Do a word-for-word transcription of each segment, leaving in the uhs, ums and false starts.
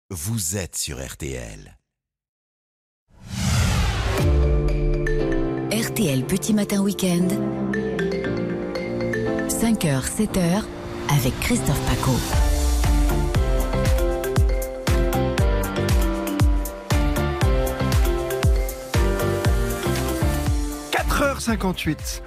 vous êtes sur R T L. R T L Petit Matin Week-end, cinq heures, sept heures, avec Christophe Paco. quatre heures cinquante-huit.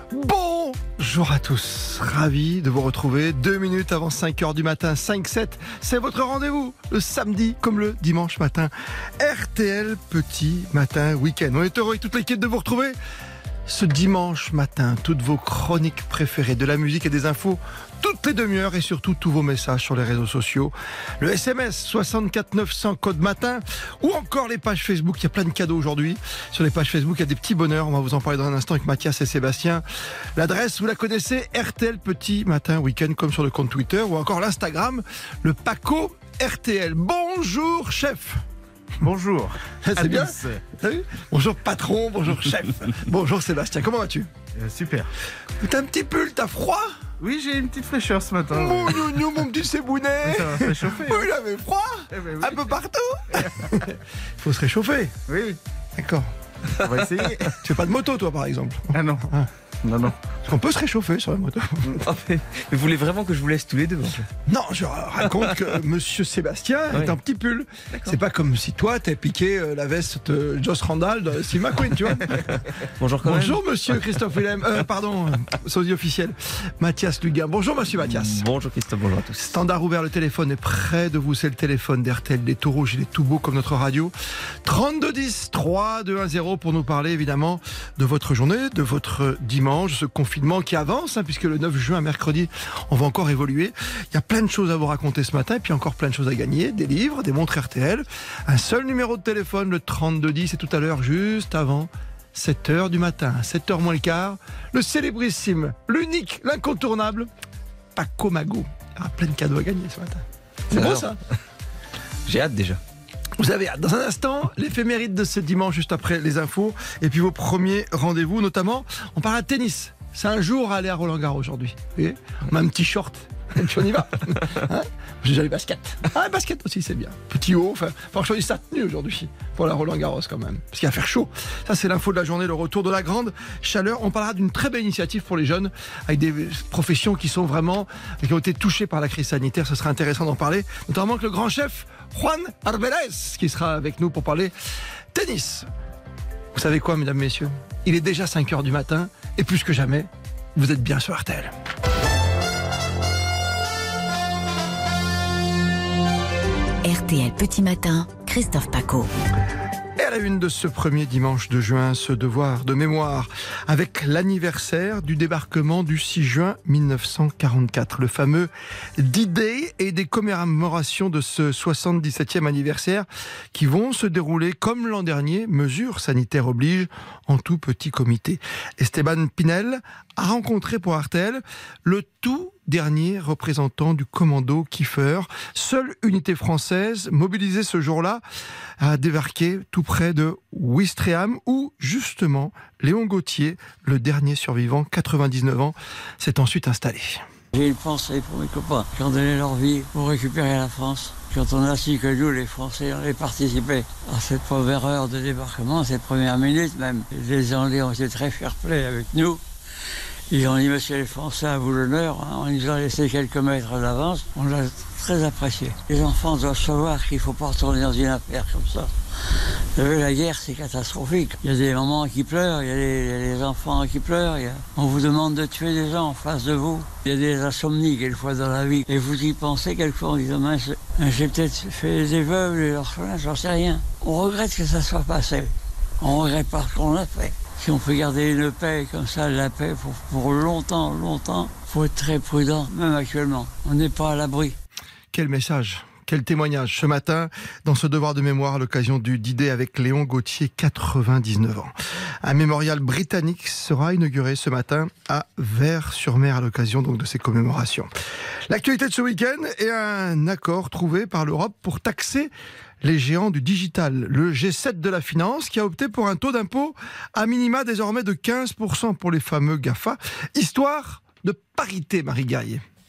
Bonjour à tous, ravi de vous retrouver deux minutes avant cinq heures du matin, cinq sept, c'est votre rendez-vous, le samedi comme le dimanche matin. R T L Petit Matin Week-end. On est heureux avec toute l'équipe de vous retrouver ce dimanche matin. Toutes vos chroniques préférées, de la musique et des infos, toutes les demi-heures et surtout tous vos messages sur les réseaux sociaux. Le S M S soixante-quatre neuf cents code matin ou encore les pages Facebook. Il y a plein de cadeaux aujourd'hui. Sur les pages Facebook, il y a des petits bonheurs. On va vous en parler dans un instant avec Mathias et Sébastien. L'adresse, vous la connaissez, R T L Petit Matin Week-end, comme sur le compte Twitter ou encore l'Instagram, le Paco R T L. Bonjour chef. Bonjour. C'est bien. T'as vu ? Bonjour patron, bonjour chef. Bonjour Sébastien, comment vas-tu ? euh, Super. T'as un petit pull, t'as froid ? Oui, j'ai une petite fraîcheur ce matin. Mon nounou, mon petit Sébounet. Ça va se réchauffer. Oh, il avait froid. Eh ben oui. Un peu partout. Il faut se réchauffer. Oui, oui. D'accord. On va essayer. Tu fais pas de moto toi par exemple ? Ah non. Ah. Non, non. Parce qu'on peut se réchauffer sur la moto. Oh, mais, mais vous voulez vraiment que je vous laisse tous les deux en fait. Non, je raconte que Monsieur Sébastien Oui. est un petit pull. C'est pas comme si toi t'as piqué euh, la veste de Joss Randall de Steve McQueen, tu vois. Bonjour quand Bonjour Monsieur Christophe Willem, euh, pardon, euh, sosie officiel, Mathias Luguin. Bonjour Monsieur Mathias. même. Bonjour Christophe, bonjour à tous. Standard ouvert, le téléphone est près de vous, c'est le téléphone d'R T L, des tout rouges, il est tout beau comme notre radio. trente-deux dix, trois deux un zéro pour nous parler évidemment de votre journée, de votre dimanche, ce confinement qui avance, hein, puisque le neuf juin, mercredi, on va encore évoluer. Il y a plein de choses à vous raconter ce matin, et puis encore plein de choses à gagner, des livres, des montres R T L, un seul numéro de téléphone, le trente-deux dix, et tout à l'heure, juste avant sept heures du matin, sept heures moins le quart, le célébrissime, l'unique, l'incontournable, Paco Mago. Il y aura plein de cadeaux à gagner ce matin. C'est beau Alors, ça ? J'ai hâte déjà. Vous avez hâte. Dans un instant, l'éphéméride de ce dimanche, juste après les infos, et puis vos premiers rendez-vous, notamment, on parle de tennis. C'est un jour à aller à Roland-Garros aujourd'hui. Vous voyez ? On a un petit short, et puis on y va. Hein ? J'ai déjà les baskets. Ah, les baskets aussi, c'est bien. Petit haut, enfin, faut choisir sa tenue aujourd'hui pour la Roland-Garros quand même. Parce qu'il va faire chaud. Ça, c'est l'info de la journée, le retour de la grande chaleur. On parlera d'une très belle initiative pour les jeunes, avec des professions qui sont vraiment, qui ont été touchées par la crise sanitaire. Ce sera intéressant d'en parler, notamment avec le grand chef Juan Arbeláez, qui sera avec nous pour parler tennis. Vous savez quoi, mesdames, messieurs ? Il est déjà cinq heures du matin, et plus que jamais, vous êtes bien sur R T L. R T L Petit Matin, Christophe Paco. Et à la une de ce premier dimanche de juin, ce devoir de mémoire avec l'anniversaire du débarquement du six juin mille neuf cent quarante-quatre, le fameux D-Day, et des commémorations de ce soixante-dix-septième anniversaire qui vont se dérouler comme l'an dernier, mesures sanitaires obligent, en tout petit comité. Esteban Pinel a rencontré pour R T L le tout dernier représentant du commando Kiefer, seule unité française mobilisée ce jour-là, a débarqué tout près de Ouistreham, où justement Léon Gauthier, le dernier survivant, quatre-vingt-dix-neuf ans, s'est ensuite installé. J'ai une pensée pour mes copains qui ont donné leur vie pour récupérer la France. Quand on a su que nous, les Français, on avait participé à cette première heure de débarquement, cette première minute même, les Anglais ont été très fair-play avec nous. Ils ont dit, monsieur les Français, à vous l'honneur, hein, on nous a laissé quelques mètres d'avance, on l'a très apprécié. Les enfants doivent savoir qu'il ne faut pas retourner dans une affaire comme ça. Vous savez, la guerre, c'est catastrophique. Il y a des mamans qui pleurent, il y a des, il y a des enfants qui pleurent, il y a... on vous demande de tuer des gens en face de vous. Il y a des insomnies quelquefois dans la vie. Et vous y pensez quelquefois en disant, mince, j'ai peut-être fait des veuves, des orphelins, j'en sais rien. On regrette que ça soit passé. On regrette pas ce qu'on a fait. Si on peut garder une paix comme ça, la paix pour, pour longtemps, longtemps, il faut être très prudent, même actuellement. On n'est pas à l'abri. Quel message, quel témoignage ce matin dans ce devoir de mémoire à l'occasion du D-Day avec Léon Gauthier, quatre-vingt-dix-neuf ans. Un mémorial britannique sera inauguré ce matin à Vers-sur-Mer à l'occasion donc de ces commémorations. L'actualité de ce week-end est un accord trouvé par l'Europe pour taxer les géants du digital, le G sept de la finance, qui a opté pour un taux d'impôt à minima désormais de quinze pour cent pour les fameux GAFA, histoire de parité, Marie Guerrier.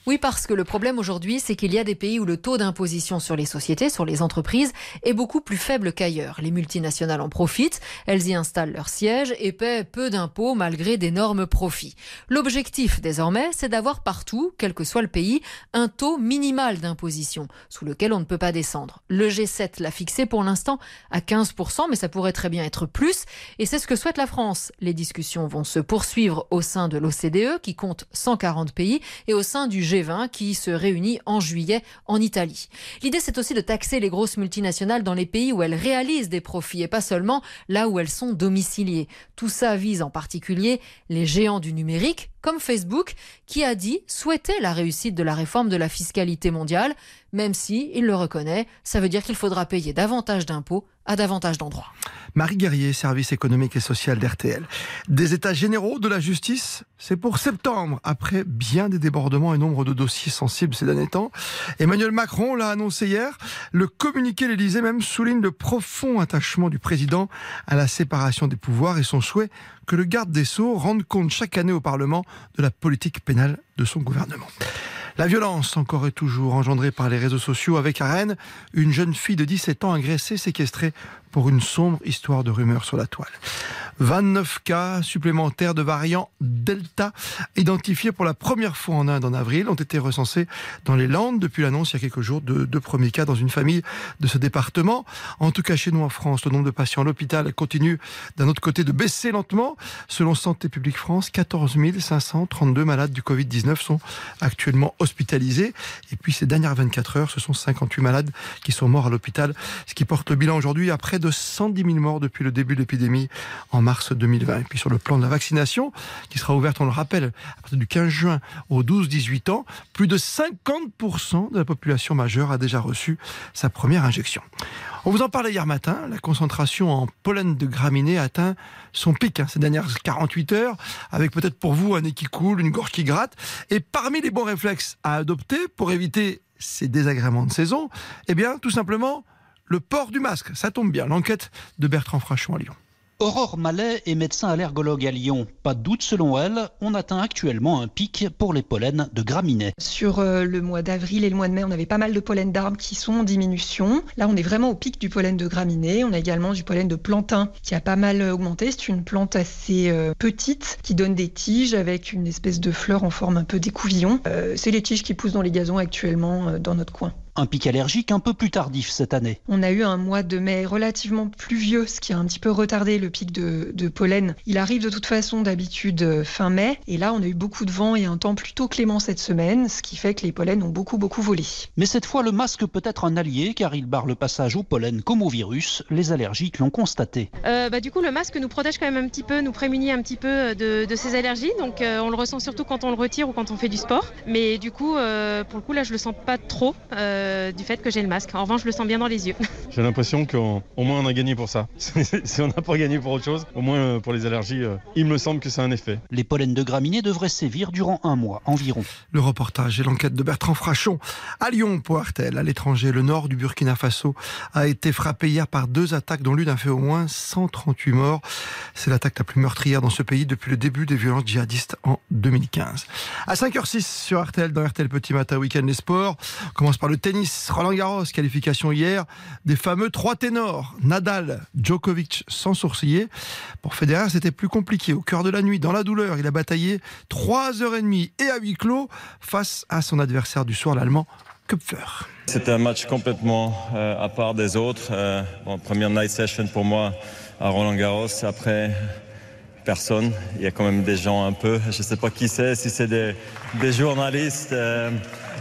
Oui, parce que le problème aujourd'hui, c'est qu'il y a des pays où le taux d'imposition sur les sociétés, sur les entreprises, est beaucoup plus faible qu'ailleurs. Les multinationales en profitent, elles y installent leur siège et paient peu d'impôts malgré d'énormes profits. L'objectif désormais, c'est d'avoir partout, quel que soit le pays, un taux minimal d'imposition, sous lequel on ne peut pas descendre. Le G sept l'a fixé pour l'instant à quinze pour cent, mais ça pourrait très bien être plus, et c'est ce que souhaite la France. Les discussions vont se poursuivre au sein de l'O C D E, qui compte cent quarante pays, et au sein du G vingt, qui se réunit en juillet en Italie. L'idée, c'est aussi de taxer les grosses multinationales dans les pays où elles réalisent des profits, et pas seulement là où elles sont domiciliées. Tout ça vise en particulier les géants du numérique, comme Facebook, qui a dit souhaiter la réussite de la réforme de la fiscalité mondiale, même si, il le reconnaît, ça veut dire qu'il faudra payer davantage d'impôts à davantage d'endroits. Marie Guerrier, service économique et social d'R T L. Des états généraux de la justice, c'est pour septembre, après bien des débordements et nombre de dossiers sensibles ces derniers temps. Emmanuel Macron l'a annoncé hier. Le communiqué de l'Élysée même souligne le profond attachement du président à la séparation des pouvoirs et son souhait que le garde des Sceaux rende compte chaque année au Parlement de la politique pénale de son gouvernement. La violence, encore et toujours engendrée par les réseaux sociaux, avec à Rennes une jeune fille de dix-sept ans agressée, séquestrée pour une sombre histoire de rumeurs sur la toile. vingt-neuf cas supplémentaires de variant Delta identifiés pour la première fois en Inde en avril ont été recensés dans les Landes depuis l'annonce il y a quelques jours de deux premiers cas dans une famille de ce département. En tout cas, chez nous en France, le nombre de patients à l'hôpital continue d'un autre côté de baisser lentement. Selon Santé publique France, quatorze mille cinq cent trente-deux malades du covid dix-neuf sont actuellement hospitalisés. Et puis ces dernières vingt-quatre heures, ce sont cinquante-huit malades qui sont morts à l'hôpital, ce qui porte le bilan aujourd'hui à près de cent dix mille morts depuis le début de l'épidémie en mars deux mille vingt. Et puis sur le plan de la vaccination, qui sera ouverte, on le rappelle, à partir du quinze juin aux douze dix-huit ans, plus de cinquante pour cent de la population majeure a déjà reçu sa première injection. On vous en parlait hier matin, la concentration en pollen de graminées a atteint son pic hein, ces dernières quarante-huit heures, avec peut-être pour vous un nez qui coule, une gorge qui gratte. Et parmi les bons réflexes à adopter pour éviter ces désagréments de saison, eh bien tout simplement le port du masque. Ça tombe bien, l'enquête de Bertrand Frachon à Lyon. Aurore Mallet est médecin allergologue à Lyon. Pas de doute, selon elle, on atteint actuellement un pic pour les pollens de graminées. Sur euh, le mois d'avril et le mois de mai, on avait pas mal de pollen d'arbres qui sont en diminution. Là, on est vraiment au pic du pollen de graminées. On a également du pollen de plantain qui a pas mal augmenté. C'est une plante assez euh, petite qui donne des tiges avec une espèce de fleur en forme un peu d'écouvillon. Euh, c'est les tiges qui poussent dans les gazons actuellement euh, dans notre coin. Un pic allergique un peu plus tardif cette année. On a eu un mois de mai relativement pluvieux, ce qui a un petit peu retardé le pic de, de pollen. Il arrive de toute façon d'habitude fin mai, et là on a eu beaucoup de vent et un temps plutôt clément cette semaine, ce qui fait que les pollens ont beaucoup beaucoup volé. Mais cette fois le masque peut être un allié car il barre le passage au pollen comme au virus. Les allergiques l'ont constaté. Euh, bah, du coup le masque nous protège quand même un petit peu, nous prémunit un petit peu de, de ces allergies, donc euh, on le ressent surtout quand on le retire ou quand on fait du sport. Mais du coup euh, pour le coup là je le sens pas trop. Euh, du fait que j'ai le masque. En revanche, je le sens bien dans les yeux. J'ai l'impression qu'au moins on a gagné pour ça. Si on n'a pas gagné pour autre chose, au moins pour les allergies, il me semble que c'est un effet. Les pollens de graminées devraient sévir durant un mois environ. Le reportage et l'enquête de Bertrand Frachon. À Lyon, pour R T L, à l'étranger, le nord du Burkina Faso a été frappé hier par deux attaques dont l'une a fait au moins cent trente-huit morts. C'est l'attaque la plus meurtrière dans ce pays depuis le début des violences djihadistes en deux mille quinze. À cinq heures six sur R T L, dans R T L Petit Matin Week-end les sports. On commence par le tennis. Roland Garros, qualification hier des fameux trois ténors. Nadal, Djokovic sans sourciller. Pour Federer, c'était plus compliqué. Au cœur de la nuit, dans la douleur, il a bataillé trois heures trente et à huis clos face à son adversaire du soir, l'Allemand Köpfer. C'était un match complètement euh, à part des autres. Euh, bon, première night session pour moi à Roland Garros. Après, personne. Il y a quand même des gens un peu. Je ne sais pas qui c'est, si c'est des, des journalistes. Euh,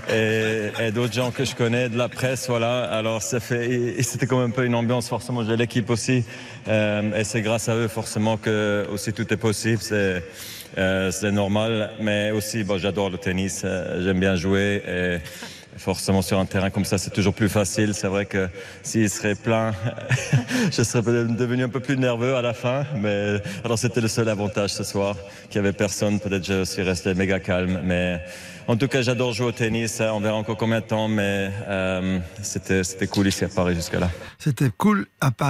Et, et d'autres gens que je connais, de la presse, voilà. Alors ça fait, et c'était quand même un peu une ambiance, forcément, j'ai l'équipe aussi, euh, et c'est grâce à eux forcément que aussi tout est possible, c'est, euh, c'est normal, mais aussi, bon, j'adore le tennis, euh, j'aime bien jouer, et forcément sur un terrain comme ça c'est toujours plus facile. C'est vrai que s'il serait plein, je serais peut-être devenu un peu plus nerveux à la fin, mais alors c'était le seul avantage ce soir, qu'il n'y avait personne, peut-être je suis resté méga calme, mais en tout cas j'adore jouer au tennis, on verra encore combien de temps, mais euh, c'était, c'était cool ici à Paris jusqu'à là. C'était cool à Paris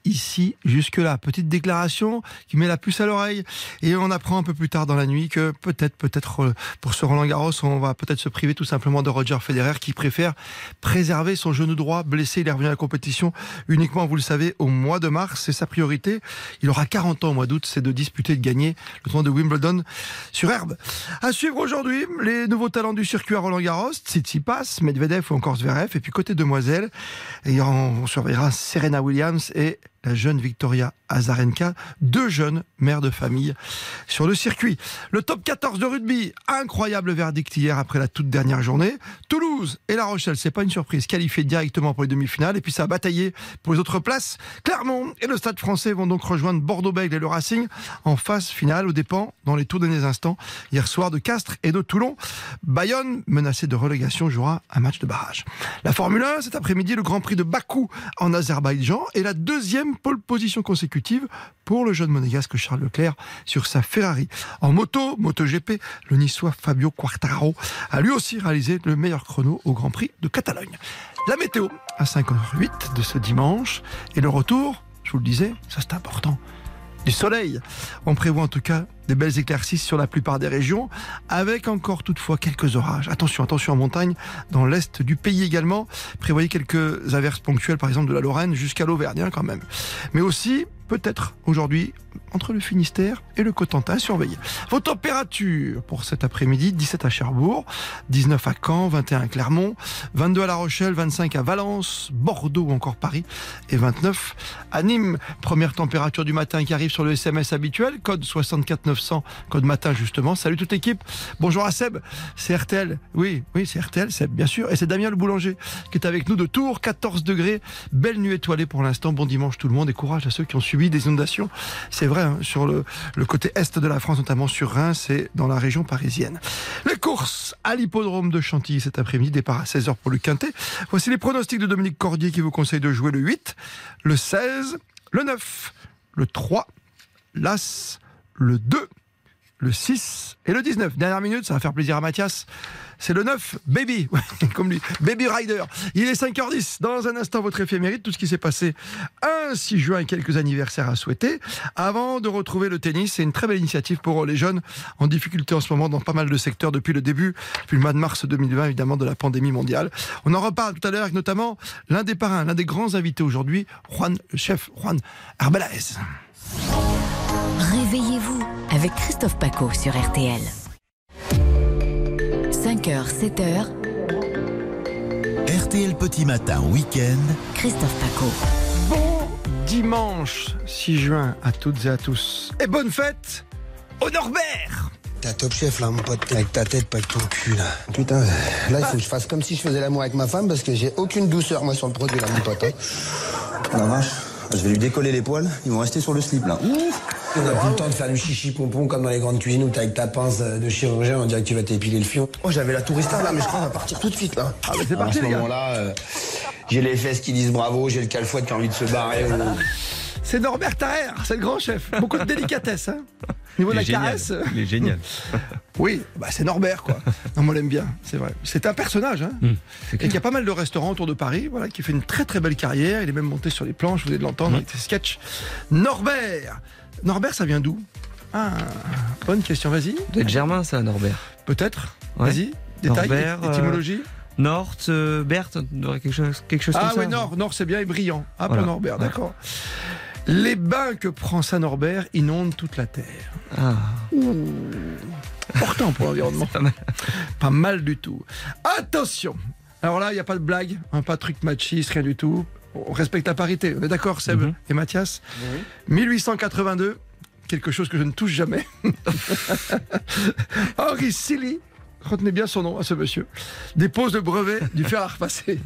ici jusque-là. Petite déclaration qui met la puce à l'oreille. Et on apprend un peu plus tard dans la nuit que peut-être, peut-être pour ce Roland Garros, on va peut-être se priver tout simplement de Roger Federer qui préfère préserver son genou droit blessé. Il est revenu à la compétition uniquement, vous le savez, au mois de mars. C'est sa priorité. Il aura quarante ans au mois d'août. C'est de disputer et de gagner le tournoi de Wimbledon sur herbe. À suivre aujourd'hui, les nouveaux talents du circuit à Roland Garros. Tsitsipas, Medvedev ou encore Zverev. Et puis côté demoiselles, et on surveillera Serena Williams et la jeune Victoria Azarenka, deux jeunes mères de famille sur le circuit. Le top quatorze de rugby, incroyable verdict hier après la toute dernière journée. Toulouse et La Rochelle, c'est pas une surprise, qualifiés directement pour les demi-finales. Et puis ça a bataillé pour les autres places. Clermont et le Stade Français vont donc rejoindre Bordeaux-Bègles et le Racing en phase finale, aux dépens, dans les tout derniers instants, hier soir, de Castres et de Toulon. Bayonne, menacé de relégation, jouera un match de barrage. La Formule un, cet après-midi, le Grand Prix de Bakou en Azerbaïdjan et la deuxième pole position consécutive pour le jeune monégasque Charles Leclerc sur sa Ferrari. En moto, MotoGP, le niçois Fabio Quartararo a lui aussi réalisé le meilleur chrono au Grand Prix de Catalogne. La météo à cinq heures huit de ce dimanche et le retour, je vous le disais, ça c'est important, du soleil. On prévoit en tout cas des belles éclaircies sur la plupart des régions, avec encore toutefois quelques orages. Attention, attention en montagne, dans l'est du pays également. Prévoyez quelques averses ponctuelles, par exemple de la Lorraine jusqu'à l'Auvergne hein, quand même. Mais aussi, peut-être aujourd'hui, entre le Finistère et le Cotentin, surveillez. Vos températures pour cet après-midi, dix-sept à Cherbourg, dix-neuf à Caen, vingt et un à Clermont, vingt-deux à La Rochelle, vingt-cinq à Valence, Bordeaux ou encore Paris et vingt-neuf à Nîmes. Première température du matin qui arrive sur le S M S habituel, code soixante-quatre neuf cents, code matin justement. Salut toute l'équipe. Bonjour à Seb, c'est R T L. Oui, oui, c'est R T L, Seb, bien sûr. Et c'est Damien le boulanger qui est avec nous de Tours, quatorze degrés, belle nuit étoilée pour l'instant. Bon dimanche tout le monde et courage à ceux qui ont subi des inondations. C'est vrai, hein, sur le, le côté est de la France, notamment sur Reims et dans la région parisienne. Les courses à l'hippodrome de Chantilly cet après-midi, départ à seize heures pour le Quintet. Voici les pronostics de Dominique Cordier qui vous conseille de jouer le huit, le seize, le neuf, le trois, l'As, le deux, le six et le dix-neuf. Dernière minute, ça va faire plaisir à Mathias. C'est le neuf, Baby, comme lui, Baby Rider. Il est cinq heures dix. Dans un instant, votre éphéméride, tout ce qui s'est passé un six juin et quelques anniversaires à souhaiter. Avant de retrouver le tennis, c'est une très belle initiative pour les jeunes en difficulté en ce moment dans pas mal de secteurs depuis le début, depuis le mois de mars deux mille vingt, évidemment, de la pandémie mondiale. On en reparle tout à l'heure avec notamment l'un des parrains, l'un des grands invités aujourd'hui, Juan, le chef Juan Arbelaez. Réveillez-vous avec Christophe Paco sur R T L. cinq heures, sept heures. R T L Petit Matin Week-end. Christophe Paco. Bon dimanche six juin à toutes et à tous. Et bonne fête au Norbert. T'es un top chef là mon pote, avec ta tête, pas avec ton cul là. Putain, là il faut que je fasse comme si je faisais l'amour avec ma femme parce que j'ai aucune douceur moi sur le produit là mon pote. Hein. La vache, je vais lui décoller les poils, ils vont rester sur le slip là. Ouf. On n'a plus le temps de faire du chichi pompon comme dans les grandes cuisines où t'es avec ta pince de chirurgien, on dirait que tu vas t'épiler le fion. Oh j'avais la tourista là mais je crois qu'on va partir tout de suite là. Ah mais c'est à parti ce les gars. moment-là, euh, j'ai les fesses qui disent bravo, j'ai le calfouette qui a envie de se barrer. Ou... C'est Norbert Tarrer, c'est le grand chef. Beaucoup de délicatesse, hein. Au niveau de la génial. caresse. Il est génial. Oui, bah c'est Norbert, quoi. Non, moi, on l'aime bien, c'est vrai. C'est un personnage, hein. Mmh, et qu'il y a pas mal de restaurants autour de Paris, voilà, qui fait une très très belle carrière. Il est même monté sur les planches, vous venez de l'entendre, mmh. avec ses sketchs. Norbert Norbert, ça vient d'où? Ah, bonne question, vas-y. Doit être germain, ça, Norbert. Peut-être. Ouais. Vas-y, détail, Norbert, étymologie. Euh... Nord, euh, Berthe, quelque chose, quelque chose ah, comme oui, ça. Ah oui, Nord, Nord c'est bien et brillant. Ah, voilà. pour Norbert, d'accord. Les bains que prend Saint-Norbert inondent toute la terre. Ah. Ouh. Important pour l'environnement. Pas mal. Pas mal du tout. Attention. Alors là, il n'y a pas de blague, hein, pas de truc machiste, rien du tout. On respecte la parité. On est d'accord, Seb mm-hmm. et Mathias oui. mille huit cent quatre-vingt-deux, quelque chose que je ne touche jamais. Henri Silly, retenez bien son nom à ce monsieur, dépose le brevet du fer à repasser.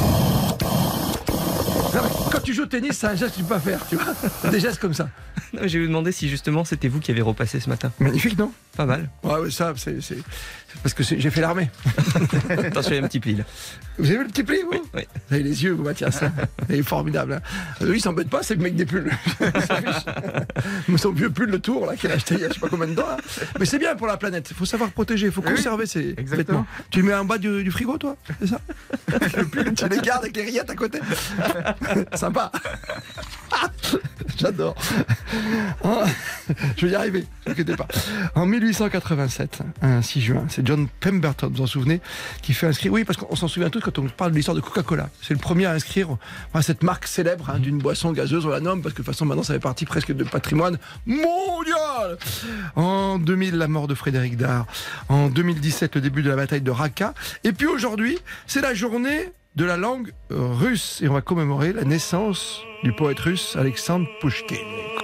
Quand tu joues au tennis, c'est un geste que tu peux pas faire, tu vois. Des gestes comme ça. Non, je vais vous demander si justement c'était vous qui avez repassé ce matin. Magnifique, non? Pas mal. Ouais, ouais ça, c'est, c'est, c'est parce que c'est, j'ai fait l'armée. Attention, il y a un petit pli là. Vous avez vu le petit pli, vous? Oui, oui. Vous avez les yeux, vous, Mathias. Hein. Il est formidable. Hein. Lui, il s'embête pas, c'est le mec des pulls. Son vieux pull, le tour, là, qu'il a acheté il y a je sais pas combien de temps. Hein. Mais c'est bien pour la planète. Il faut savoir protéger, il faut conserver oui, ses exactement. vêtements. Tu les mets en bas du, du frigo, toi? C'est ça? Le pull, tu les gardes avec les rillettes à côté. Sympa. J'adore. En- Je vais y arriver, ne vous inquiétez pas. En mille huit cent quatre-vingt-sept, un six juin, c'est John Pemberton, vous vous en souvenez, qui fait inscrire. Oui, parce qu'on s'en souvient tous quand on parle de l'histoire de Coca-Cola. C'est le premier à inscrire enfin, cette marque célèbre hein, d'une boisson gazeuse, on la nomme, parce que de toute façon maintenant ça fait partie presque de patrimoine mondial. En deux mille, la mort de Frédéric Dard. En deux mille dix-sept, le début de la bataille de Raqqa. Et puis aujourd'hui, c'est la journée de la langue russe. Et on va commémorer la naissance du poète russe Alexandre Pouchkine.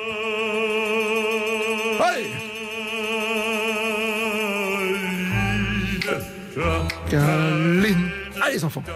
Allez! Kaline. Allez les enfants.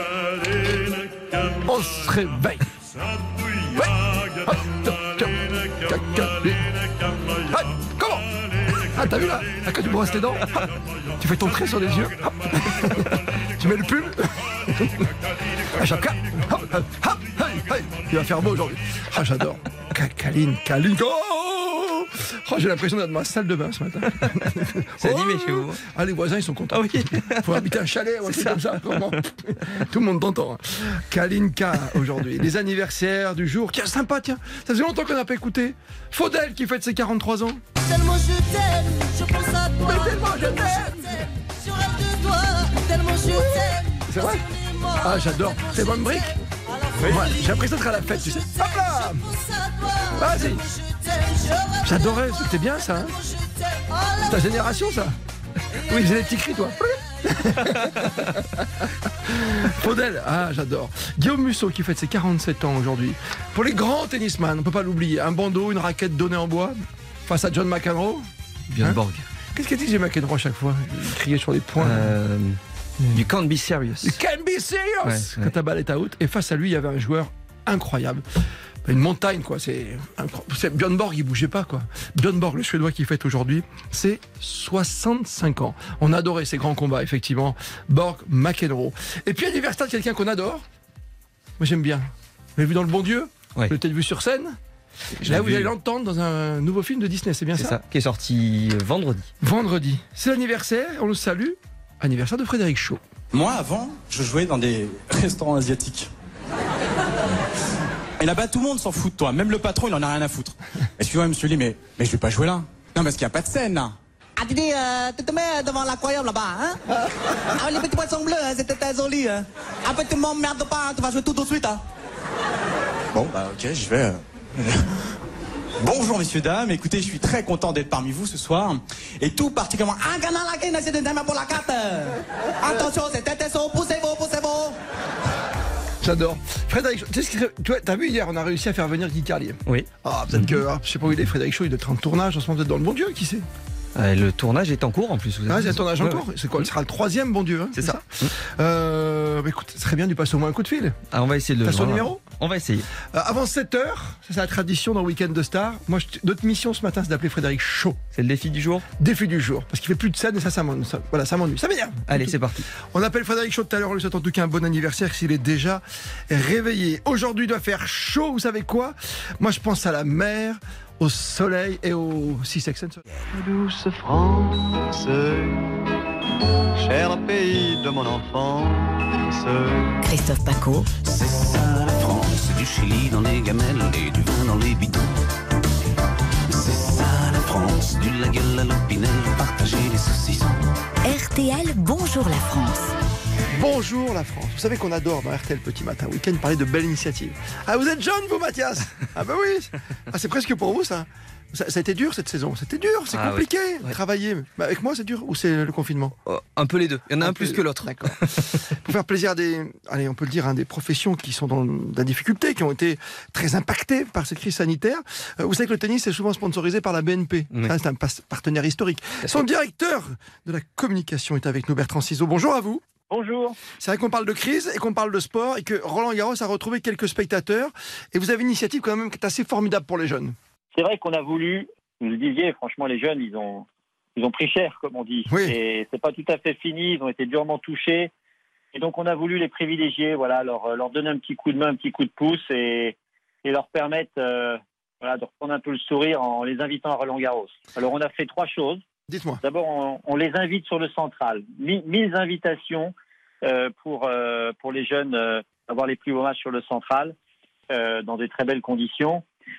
On se réveille. Ouais. Hop, hop, hop. Kaline. Hop, comment? Ah, t'as vu là? Ah, quand tu brosses les dents, hop, tu fais ton trait sur les yeux, hop. Tu mets le pull. Ah, chacun. Hop, hop, hop, hey, hey. Il va faire beau aujourd'hui. Ah, j'adore. Kaline, Kaline. Oh, oh, j'ai l'impression d'être dans ma salle de bain ce matin. C'est animé chez vous. Ah, les voisins, ils sont contents. Ah oui. Faut habiter un chalet ou un truc comme ça. Comment tout le monde t'entend. Hein. Kalinka aujourd'hui. Les anniversaires du jour. Tiens, sympa, tiens. Ça faisait longtemps qu'on n'a pas écouté. Faudel qui fête ses quarante-trois ans. Tellement je t'aime, je pense à toi. Mais tellement je t'aime. Je rêve de toi, tellement je t'aime. C'est vrai? Ah, j'adore. C'est bonne brique? Oui. Ouais, j'ai l'impression d'être à la fête, tu sais. Hop là! Vas-y! J'adorais, c'était bien ça, hein? C'est ta génération ça? Oui, j'ai des petits cris toi. Faudel, ah j'adore. Guillaume Musso qui fête ses quarante-sept ans aujourd'hui. Pour les grands tennisman, on peut pas l'oublier. Un bandeau, une raquette donnée en bois face à John McEnroe. Björn Hein? Borg. Qu'est-ce qu'a dit John McEnroe à chaque fois? Il criait sur les points. Euh, You can't be serious. You can be serious Ouais, quand ouais. ta balle est out. Et face à lui, il y avait un joueur incroyable. Une montagne, quoi. C'est, incro... c'est Björn Borg, il bougeait pas, quoi. Björn Borg, le Suédois qui fête aujourd'hui, c'est soixante-cinq ans. On adorait ces grands combats, effectivement. Borg, McEnroe. Et puis, anniversaire de quelqu'un qu'on adore. Moi, j'aime bien. Vous l'avez vu dans Le Bon Dieu? Ouais. Vous l'avez peut-être vu sur scène? Je Là, l'ai vous vu. allez l'entendre dans un nouveau film de Disney, c'est bien C'est ça, ça, qui est sorti vendredi. Vendredi. C'est l'anniversaire, on le salue. Anniversaire de Frédéric Shaw. Moi, avant, je jouais dans des restaurants asiatiques. Et là-bas, tout le monde s'en fout de toi. Même le patron, il en a rien à foutre. Excusez-moi, monsieur Lee, mais, mais je vais pas jouer là. Non, parce qu'il n'y a pas de scène, là. Ah, tu dis, euh, tu te mets devant l'aquarium là-bas, hein? Ah, les petits poissons bleus, hein, c'était très joli, hein? Après, tu m'emmerdes pas, hein, tu vas jouer tout de suite, hein? Bon, bah, ok, je vais... euh. Bonjour, messieurs, dames. Écoutez, je suis très content d'être parmi vous ce soir. Et tout particulièrement... Ah, gagnant la gagne, c'est de demain pour la carte. Attention, c'est tête saut, poussez-vous, poussez-vous. J'adore. Frédéric Shaw, tu sais ce qui- tu vois, t'as vu hier, on a réussi à faire venir Guy Carlier. Oui. Ah, peut-être que, ah, je sais pas où il est, Frédéric Shaw, il doit être en tournage en ce moment, peut-être dans Le Bon Dieu, qui sait? Euh, le tournage est en cours en plus. Vous Ah, avez c'est un raison. tournage Ouais, encore. ouais. C'est quoi? Ce sera le troisième Bon Dieu, hein, C'est ça. Euh, bah, écoute, ce serait bien de lui passer au moins un coup de fil. Ah, on va essayer de le T'as son joindre. numéro? On va essayer. Euh, avant sept heures, ça, c'est la tradition dans le Week-end de Star. Moi, je- notre mission ce matin, c'est d'appeler Frédéric Shaw. C'est le défi du jour. Défi du jour. Parce qu'il fait plus de scène et ça, ça m'ennuie. Ça- Voilà, ça m'ennuie. Ça m'énerve. Allez, c'est parti. On appelle Frédéric Shaw tout à l'heure. On lui souhaite en tout cas un bon anniversaire s'il est déjà réveillé. Aujourd'hui, il doit faire chaud. Vous savez quoi? Moi, je pense à la mer, au soleil et au Six Sex and Soleil. Douce France, cher pays de mon enfance. Christophe Paco. C'est ça la France, du Chili dans les gamelles et du vin dans les bidons. C'est ça la France, du la gueule à l'opinel, partager les saucissons. R T L, bonjour la France. Bonjour la France. Vous savez qu'on adore dans R T L Petit Matin Week-end parler de belles initiatives. Ah, vous êtes jeune, vous, Mathias? Ah, bah oui. Ah, c'est presque pour vous, ça. Ça, ça a été dur cette saison. C'était dur, c'est Ah, compliqué. oui. Ouais. Travailler. Bah, avec moi, c'est dur ou c'est le confinement? Oh, un peu les deux. Il y en a un, plus peu- que l'autre. D'accord. Pour faire plaisir à des, allez, on peut le dire, hein, des professions qui sont dans la difficulté, qui ont été très impactées par cette crise sanitaire. Euh, vous savez que le tennis est souvent sponsorisé par la B N P. Oui. Ça, c'est un pas- partenaire historique. Son directeur de la communication est avec nous, Bertrand Ciseaux. Bonjour à vous. Bonjour. C'est vrai qu'on parle de crise et qu'on parle de sport et que Roland Garros a retrouvé quelques spectateurs. Et vous avez une initiative quand même qui est assez formidable pour les jeunes. C'est vrai qu'on a voulu, vous le disiez, franchement, les jeunes, ils ont, ils ont pris cher, comme on dit. Oui. Et c'est pas tout à fait fini, ils ont été durement touchés. Et donc, on a voulu les privilégier, voilà, leur, leur donner un petit coup de main, un petit coup de pouce et, et leur permettre euh, voilà, de reprendre un peu le sourire en les invitant à Roland Garros. Alors, on a fait trois choses. Dites-moi. D'abord, on, on les invite sur le central. Mi- mille invitations euh, pour, euh, pour les jeunes euh, avoir les plus beaux matchs sur le central euh, dans des très belles conditions.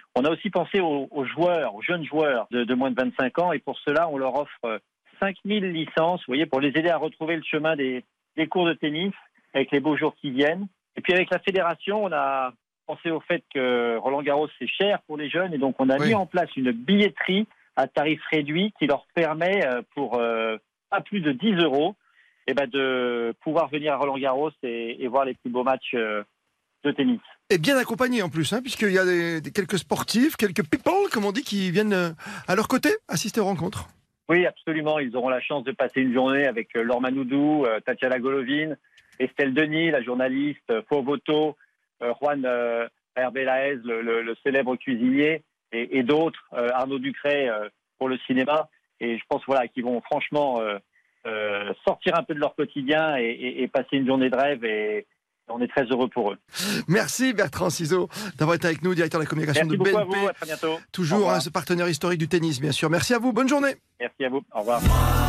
On a aussi pensé aux, aux joueurs, aux jeunes joueurs de, de moins de vingt-cinq ans, et pour cela, on leur offre cinq mille licences, vous voyez, pour les aider à retrouver le chemin des, des cours de tennis avec les beaux jours qui viennent. Et puis avec la fédération, on a pensé au fait que Roland-Garros, c'est cher pour les jeunes, et donc on a oui. mis en place une billetterie à tarif réduit qui leur permet, pour euh, pas plus de dix euros, eh ben de pouvoir venir à Roland-Garros et, et voir les plus beaux matchs euh, de tennis. Et bien accompagné en plus, hein, puisqu'il y a des, des, quelques sportifs, quelques people, comme on dit, qui viennent à leur côté assister aux rencontres. Oui, absolument. Ils auront la chance de passer une journée avec Laure Manoudou, euh, Tatiana Golovin, Estelle Denis, la journaliste, euh, Faux Voto, euh, Juan euh, Herbelaez, le, le, le célèbre cuisinier, et, et d'autres, euh, Arnaud Ducret euh, pour le cinéma. Et je pense voilà, qu'ils vont franchement euh, euh, sortir un peu de leur quotidien et, et, et passer une journée de rêve. Et on est très heureux pour eux. Merci Bertrand Ciseaux d'avoir été avec nous, directeur de la communication Merci de B N P. Merci beaucoup à vous, à très bientôt. Toujours hein, ce partenaire historique du tennis, bien sûr. Merci à vous, bonne journée. Merci à vous, au revoir.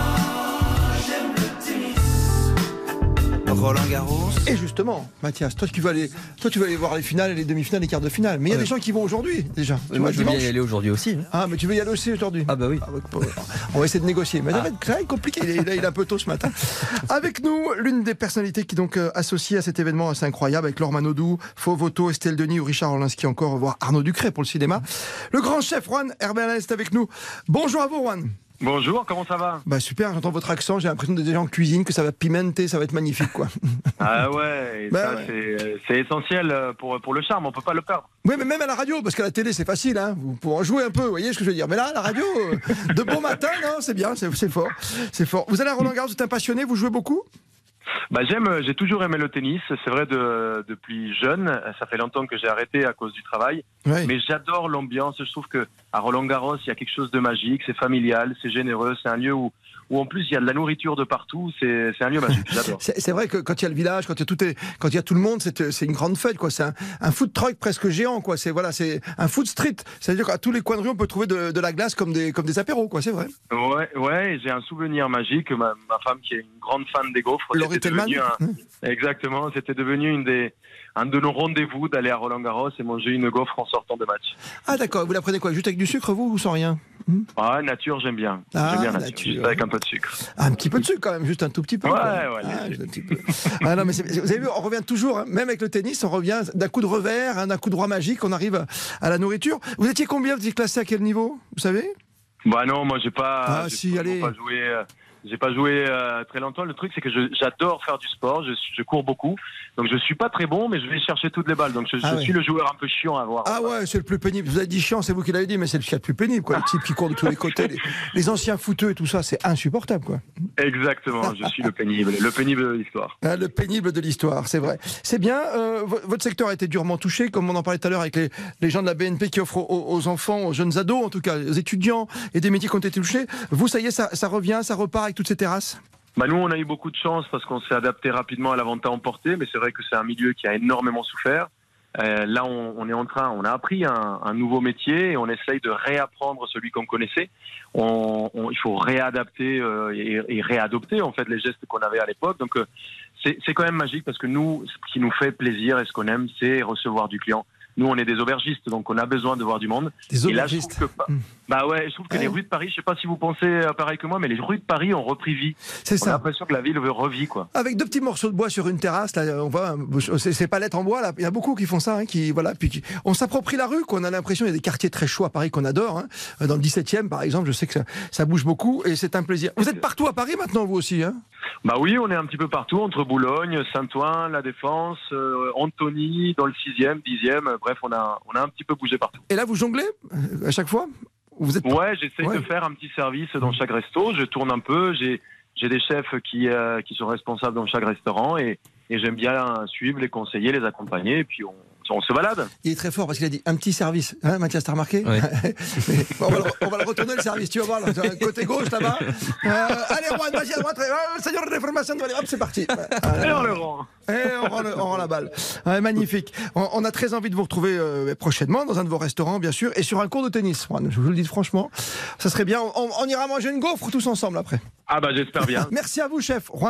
Roland Garros. Et justement, Mathias, toi tu vas aller, toi tu vas aller voir les finales, les demi-finales, les quarts de finale. Mais il y a ouais. des gens qui vont aujourd'hui déjà. Tu moi, vois, je vais y aller aujourd'hui aussi. Hein. Ah, mais tu veux y aller aussi aujourd'hui? Ah bah oui. Ah, bah, on va essayer de négocier. Mais ah. ça va être très compliqué. Il est, il est un peu tôt ce matin. Avec nous, l'une des personnalités qui est donc euh, associée à cet événement assez incroyable, avec Laure Manoudou, Faux Voto, Estelle Denis ou Richard Orlinski encore, voire Arnaud Ducret pour le cinéma. Le grand chef Juan Herbelaez est avec nous. Bonjour à vous, Juan. Bonjour, comment ça va? Bah super, j'entends votre accent, j'ai l'impression d'être déjà en cuisine, que ça va pimenter, ça va être magnifique quoi. Ah ouais, bah ça ouais. C'est, c'est essentiel pour, pour le charme, on peut pas le perdre. Oui, mais même à la radio, parce qu'à la télé c'est facile, hein, vous pouvez en jouer un peu, vous voyez ce que je veux dire. Mais là, à la radio, de bon matin, non, c'est bien, c'est, c'est fort, c'est fort. Vous allez à Roland-Garros, vous êtes un passionné, vous jouez beaucoup? Bah j'aime, j'ai toujours aimé le tennis, c'est vrai de, depuis jeune, ça fait longtemps que j'ai arrêté à cause du travail, ouais. mais j'adore l'ambiance, je trouve que à Roland-Garros il y a quelque chose de magique, c'est familial, c'est généreux, c'est un lieu où, où en plus il y a de la nourriture de partout, c'est, c'est un lieu magique, j'adore. c'est, c'est vrai que quand il y a le village, quand il y a tout, est, quand il y a tout le monde, c'est, c'est une grande fête quoi, c'est un, un food truck presque géant quoi, c'est voilà, c'est un food street, c'est-à-dire qu'à tous les coins de rue on peut trouver de, de la glace comme des, comme des apéros quoi, c'est vrai. Ouais, ouais, j'ai un souvenir magique, ma, ma femme qui est une grande fan des gaufres, c'était devenu un, exactement, c'était devenu une des, un de nos rendez-vous d'aller à Roland-Garros et manger une gaufre en sortant de match. Ah d'accord, vous la prenez quoi, juste avec du sucre vous ou sans rien? Mmh. Ah, nature, j'aime bien. Ah, j'aime bien nature, nature. Juste avec un peu de sucre. Ah, un petit peu de sucre quand même, juste un tout petit peu. Ouais, quoi. ouais. Ah, juste un petit peu. Ah, non, mais c'est, vous avez vu, on revient toujours, hein, même avec le tennis, on revient d'un coup de revers, hein, d'un coup de roi magique, on arrive à la nourriture. Vous étiez combien? Vous étiez classé à quel niveau? Vous savez? Bah non, moi j'ai pas, ah, j'ai si, pas, allez. pas joué. Euh... J'ai pas joué euh, très longtemps. Le truc, c'est que je, j'adore faire du sport. Je, je cours beaucoup. Donc, je suis pas très bon, mais je vais chercher toutes les balles. Donc, je, ah je ouais. suis le joueur un peu chiant à voir. Ah ouais, c'est le plus pénible. Vous avez dit chiant, c'est vous qui l'avez dit, mais c'est le qu'il y a le plus pénible, quoi. Les types qui courent de tous les côtés, les, les anciens footeux et tout ça, c'est insupportable, quoi. Exactement. Je suis le pénible. Le pénible de l'histoire. Ah, le pénible de l'histoire, c'est vrai. C'est bien. Euh, votre secteur a été durement touché, comme on en parlait tout à l'heure avec les, les gens de la B N P qui offrent aux, aux enfants, aux jeunes ados, en tout cas, aux étudiants et des métiers qui ont été touchés. Vous, ça y est, ça, ça revient, ça repart avec toutes ces terrasses? Bah nous, on a eu beaucoup de chance parce qu'on s'est adapté rapidement à la vente à emporter, mais c'est vrai que c'est un milieu qui a énormément souffert. Euh, là, on, on est en train, on a appris un, un nouveau métier et on essaye de réapprendre celui qu'on connaissait. On, on, il faut réadapter euh, et, et réadopter en fait les gestes qu'on avait à l'époque. Donc, euh, c'est, c'est quand même magique parce que nous, ce qui nous fait plaisir et ce qu'on aime, c'est recevoir du client. Nous, on est des aubergistes, donc on a besoin de voir du monde. Des aubergistes. Et là, je trouve que, mmh. bah ouais, je trouve que ouais. les rues de Paris, je sais pas si vous pensez pareil que moi, mais les rues de Paris ont repris vie. C'est on ça. a l'impression que la ville revit, quoi. Avec deux petits morceaux de bois sur une terrasse, là, on voit, c'est, c'est palettes en bois, là. Il y a beaucoup qui font ça, hein, qui, voilà, puis qui, on s'approprie la rue, qu'on a l'impression, il y a des quartiers très chauds à Paris qu'on adore, hein. Dans le dix-septième, par exemple, je sais que ça, ça bouge beaucoup et c'est un plaisir. Vous êtes partout à Paris maintenant, vous aussi, hein? Bah oui, on est un petit peu partout, entre Boulogne, Saint-Ouen, La Défense, euh, Antony, dans le sixième, dixième, bref, on a, on a un petit peu bougé partout. Et là, vous jonglez à chaque fois? Vous êtes... Ouais, j'essaye ouais. de faire un petit service dans chaque resto, je tourne un peu, j'ai, j'ai des chefs qui, euh, qui sont responsables dans chaque restaurant et, et j'aime bien suivre, les conseiller, les accompagner et puis on... on se balade. Il est très fort parce qu'il a dit un petit service. Hein, Mathias, t'as remarqué? Oui. bon, on, va le, on va le retourner le service, tu vas voir, là, côté gauche là-bas. Euh, allez, Juan, vas-y, à droite. Euh, Seigneur de réformation, hop, c'est parti. Euh, et on le rend. Et on rend, le, on rend la balle. Ouais, magnifique. On, on a très envie de vous retrouver euh, prochainement dans un de vos restaurants, bien sûr, et sur un cours de tennis. Juan, je vous le dis franchement, ça serait bien. On, on ira manger une gaufre tous ensemble après. Ah bah j'espère bien. Merci à vous, chef. Juan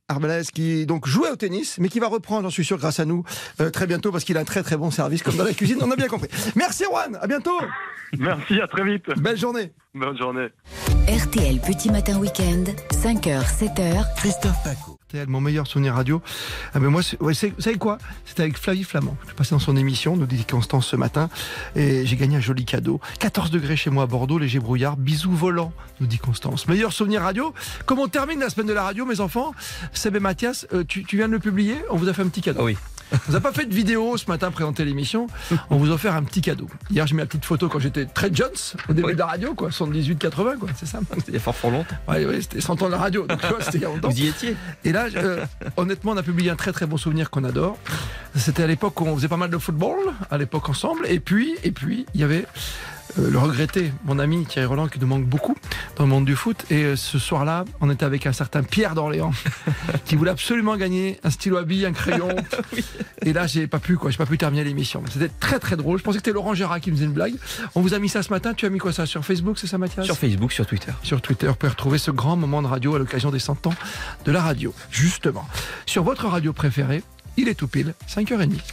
Arbalès qui donc jouait au tennis, mais qui va reprendre, j'en suis sûr, grâce à nous, euh, très bientôt, parce qu'il a un très très bon service, comme dans la cuisine, on a bien compris. Merci Erwan, à bientôt. Merci, à très vite. Belle journée. Bonne journée. R T L Petit Matin Week-end, cinq heures, sept heures. Christophe Paco. R T L, mon meilleur souvenir radio. Ah ben moi, c'est, ouais, c'est, vous savez quoi? C'était avec Flavie Flamand. Je suis passé dans son émission, nous dit Constance ce matin, et j'ai gagné un joli cadeau. quatorze degrés chez moi à Bordeaux, léger brouillard, bisous volants, nous dit Constance. Meilleur souvenir radio. Comme on termine la semaine de la radio, mes enfants, Seb et Mathias, euh, tu, tu viens de le publier, on vous a fait un petit cadeau. Ah oui. On vous a pas fait de vidéo ce matin présenter l'émission, on vous a offert un petit cadeau. Hier j'ai mis la petite photo quand j'étais très Jones au début oui. de la radio, quoi, soixante-dix-huit quatre-vingts, quoi, c'est ça. C'était il y a fort fort longtemps. Ouais, ouais, c'était cent ans de la radio, donc tu vois, c'était il y a longtemps. Vous y étiez. Et là, euh, honnêtement, on a publié un très très bon souvenir qu'on adore. C'était à l'époque où on faisait pas mal de football, à l'époque ensemble, et puis, et puis, il y avait Euh, le regretté, mon ami Thierry Roland, qui nous manque beaucoup dans le monde du foot. Et euh, ce soir-là, on était avec un certain Pierre d'Orléans qui voulait absolument gagner un stylo à billes, un crayon. Oui. Et là, j'ai pas pu, quoi. J'ai pas pu terminer l'émission. C'était très très drôle. Je pensais que c'était Laurent Gérard qui nous faisait une blague. On vous a mis ça ce matin. Tu as mis quoi ça sur Facebook, c'est ça, Mathias? Sur Facebook, sur Twitter. Sur Twitter, vous pouvez retrouver ce grand moment de radio à l'occasion des cent ans de la radio. Justement, sur votre radio préférée, il est tout pile cinq heures trente.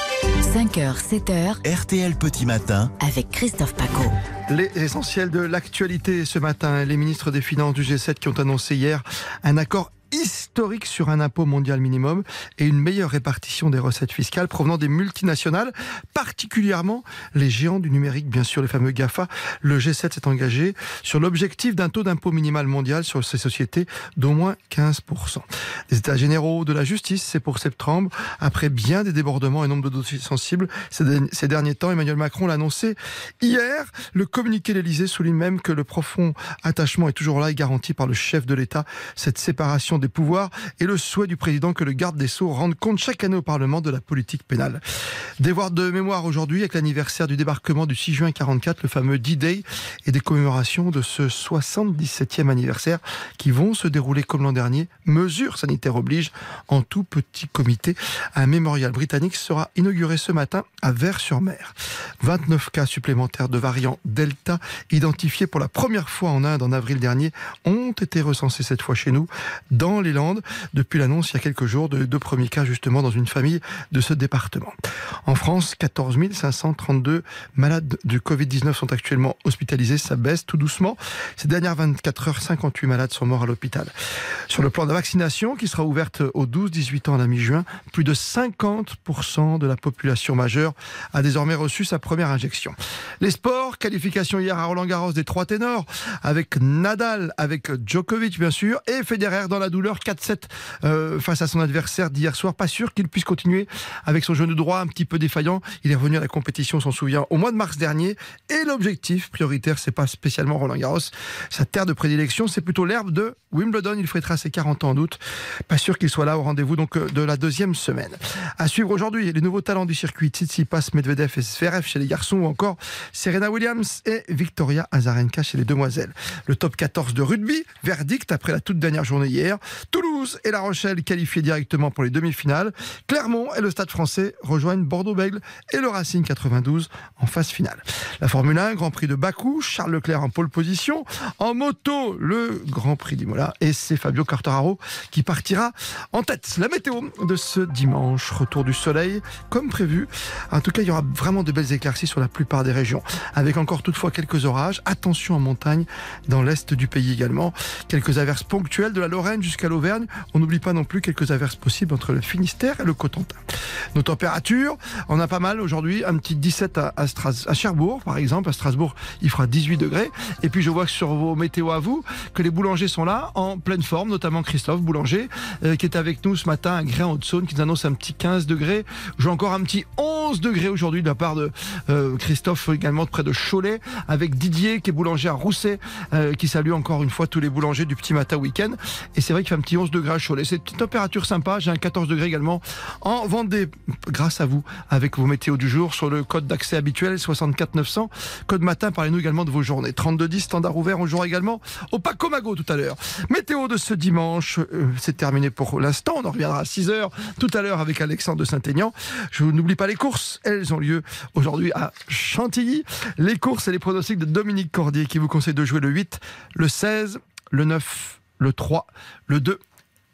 cinq heures, sept heures. R T L Petit Matin. Avec Christophe Paco. Les essentiels de l'actualité ce matin. Les ministres des Finances du G sept qui ont annoncé hier un accord historique sur un impôt mondial minimum et une meilleure répartition des recettes fiscales provenant des multinationales, particulièrement les géants du numérique, bien sûr, les fameux GAFA. Le G sept s'est engagé sur l'objectif d'un taux d'impôt minimal mondial sur ces sociétés d'au moins quinze pour cent. Les états généraux de la justice, c'est pour septembre. Après bien des débordements et nombre de dossiers sensibles ces derniers temps, Emmanuel Macron l'a annoncé hier. Le communiqué de l'Élysée souligne même que le profond attachement est toujours là et garanti par le chef de l'État. Cette séparation des pouvoirs et le souhait du président que le garde des Sceaux rende compte chaque année au Parlement de la politique pénale. Devoir de mémoire aujourd'hui avec l'anniversaire du débarquement du six juin quarante-quatre, le fameux D-Day, et des commémorations de ce soixante-dix-septième anniversaire qui vont se dérouler comme l'an dernier. Mesures sanitaires obligent, en tout petit comité. Un mémorial britannique sera inauguré ce matin à Vers-sur-Mer. vingt-neuf cas supplémentaires de variant Delta identifiés pour la première fois en Inde en avril dernier ont été recensés cette fois chez nous dans les Landes depuis l'annonce il y a quelques jours de deux premiers cas justement dans une famille de ce département. En France, quatorze mille cinq cent trente-deux malades du covid dix-neuf sont actuellement hospitalisés. Ça baisse tout doucement. Ces dernières vingt-quatre heures, cinquante-huit malades sont morts à l'hôpital. Sur le plan de la vaccination qui sera ouverte aux douze dix-huit ans à la mi-juin, plus de cinquante pour cent de la population majeure a désormais reçu sa première injection. Les sports, qualification hier à Roland-Garros des trois ténors avec Nadal, avec Djokovic bien sûr, et Federer dans la douleur, quatre sept euh, face à son adversaire d'hier soir. Pas sûr qu'il puisse continuer avec son genou droit un petit peu défaillant. Il est revenu à la compétition, on s'en souvient, au mois de mars dernier. Et l'objectif prioritaire, c'est pas spécialement Roland-Garros. Sa terre de prédilection, c'est plutôt l'herbe de Wimbledon. Il fêtera ses quarante ans en août. Pas sûr qu'il soit là au rendez-vous donc de la deuxième semaine. À suivre aujourd'hui, les nouveaux talents du circuit, Tsitsipas, Medvedev et Zverev chez les garçons, ou encore Serena Williams et Victoria Azarenka chez les demoiselles. Le top quatorze de rugby, verdict après la toute dernière journée hier. Toulouse et La Rochelle qualifiés directement pour les demi-finales. Clermont et le Stade Français rejoignent Bordeaux-Bègles et le Racing quatre-vingt-douze en phase finale. La Formule un, Grand Prix de Bakou, Charles Leclerc en pole position. En moto, le Grand Prix d'Imola et c'est Fabio Quartararo qui partira en tête. La météo de ce dimanche, retour du soleil comme prévu. En tout cas, il y aura vraiment de belles éclaircies sur la plupart des régions, avec encore toutefois quelques orages. Attention en montagne, dans l'est du pays également. Quelques averses ponctuelles de la Lorraine jusqu'à l'Auvergne. On n'oublie pas non plus quelques averses possibles entre le Finistère et le Cotentin. Nos températures, on a pas mal aujourd'hui. Un petit dix-sept à, à, Stras- à Cherbourg, par exemple. À Strasbourg, il fera dix-huit degrés. Et puis je vois que sur vos météos à vous, que les boulangers sont là, en pleine forme, notamment Christophe Boulanger, euh, qui est avec nous ce matin à Grès en Haute-Saône, qui nous annonce un petit quinze degrés. J'ai encore un petit onze degrés aujourd'hui de la part de euh, Christophe, également de près de Cholet, avec Didier, qui est boulanger à Rousset, euh, qui salue encore une fois tous les boulangers du Petit Matin Week-end. Et c'est vrai qu'il fait un petit onze degrés à Cholet. C'est une température sympa. J'ai un quatorze degrés également en Vendée, grâce à vous, avec vos météos du jour sur le code d'accès habituel soixante-quatre neuf cents. Code matin, parlez-nous également de vos journées. trente-deux dix, standard ouvert. On jouera également au Paco Mago tout à l'heure. Météo de ce dimanche, euh, c'est terminé pour l'instant. On en reviendra à six heures tout à l'heure avec Alexandre de Saint-Aignan. Je n'oublie pas les courses. Elles ont lieu aujourd'hui à Chantilly. Les courses et les pronostics de Dominique Cordier qui vous conseille de jouer le huit, le seize, le neuf, le trois, le deux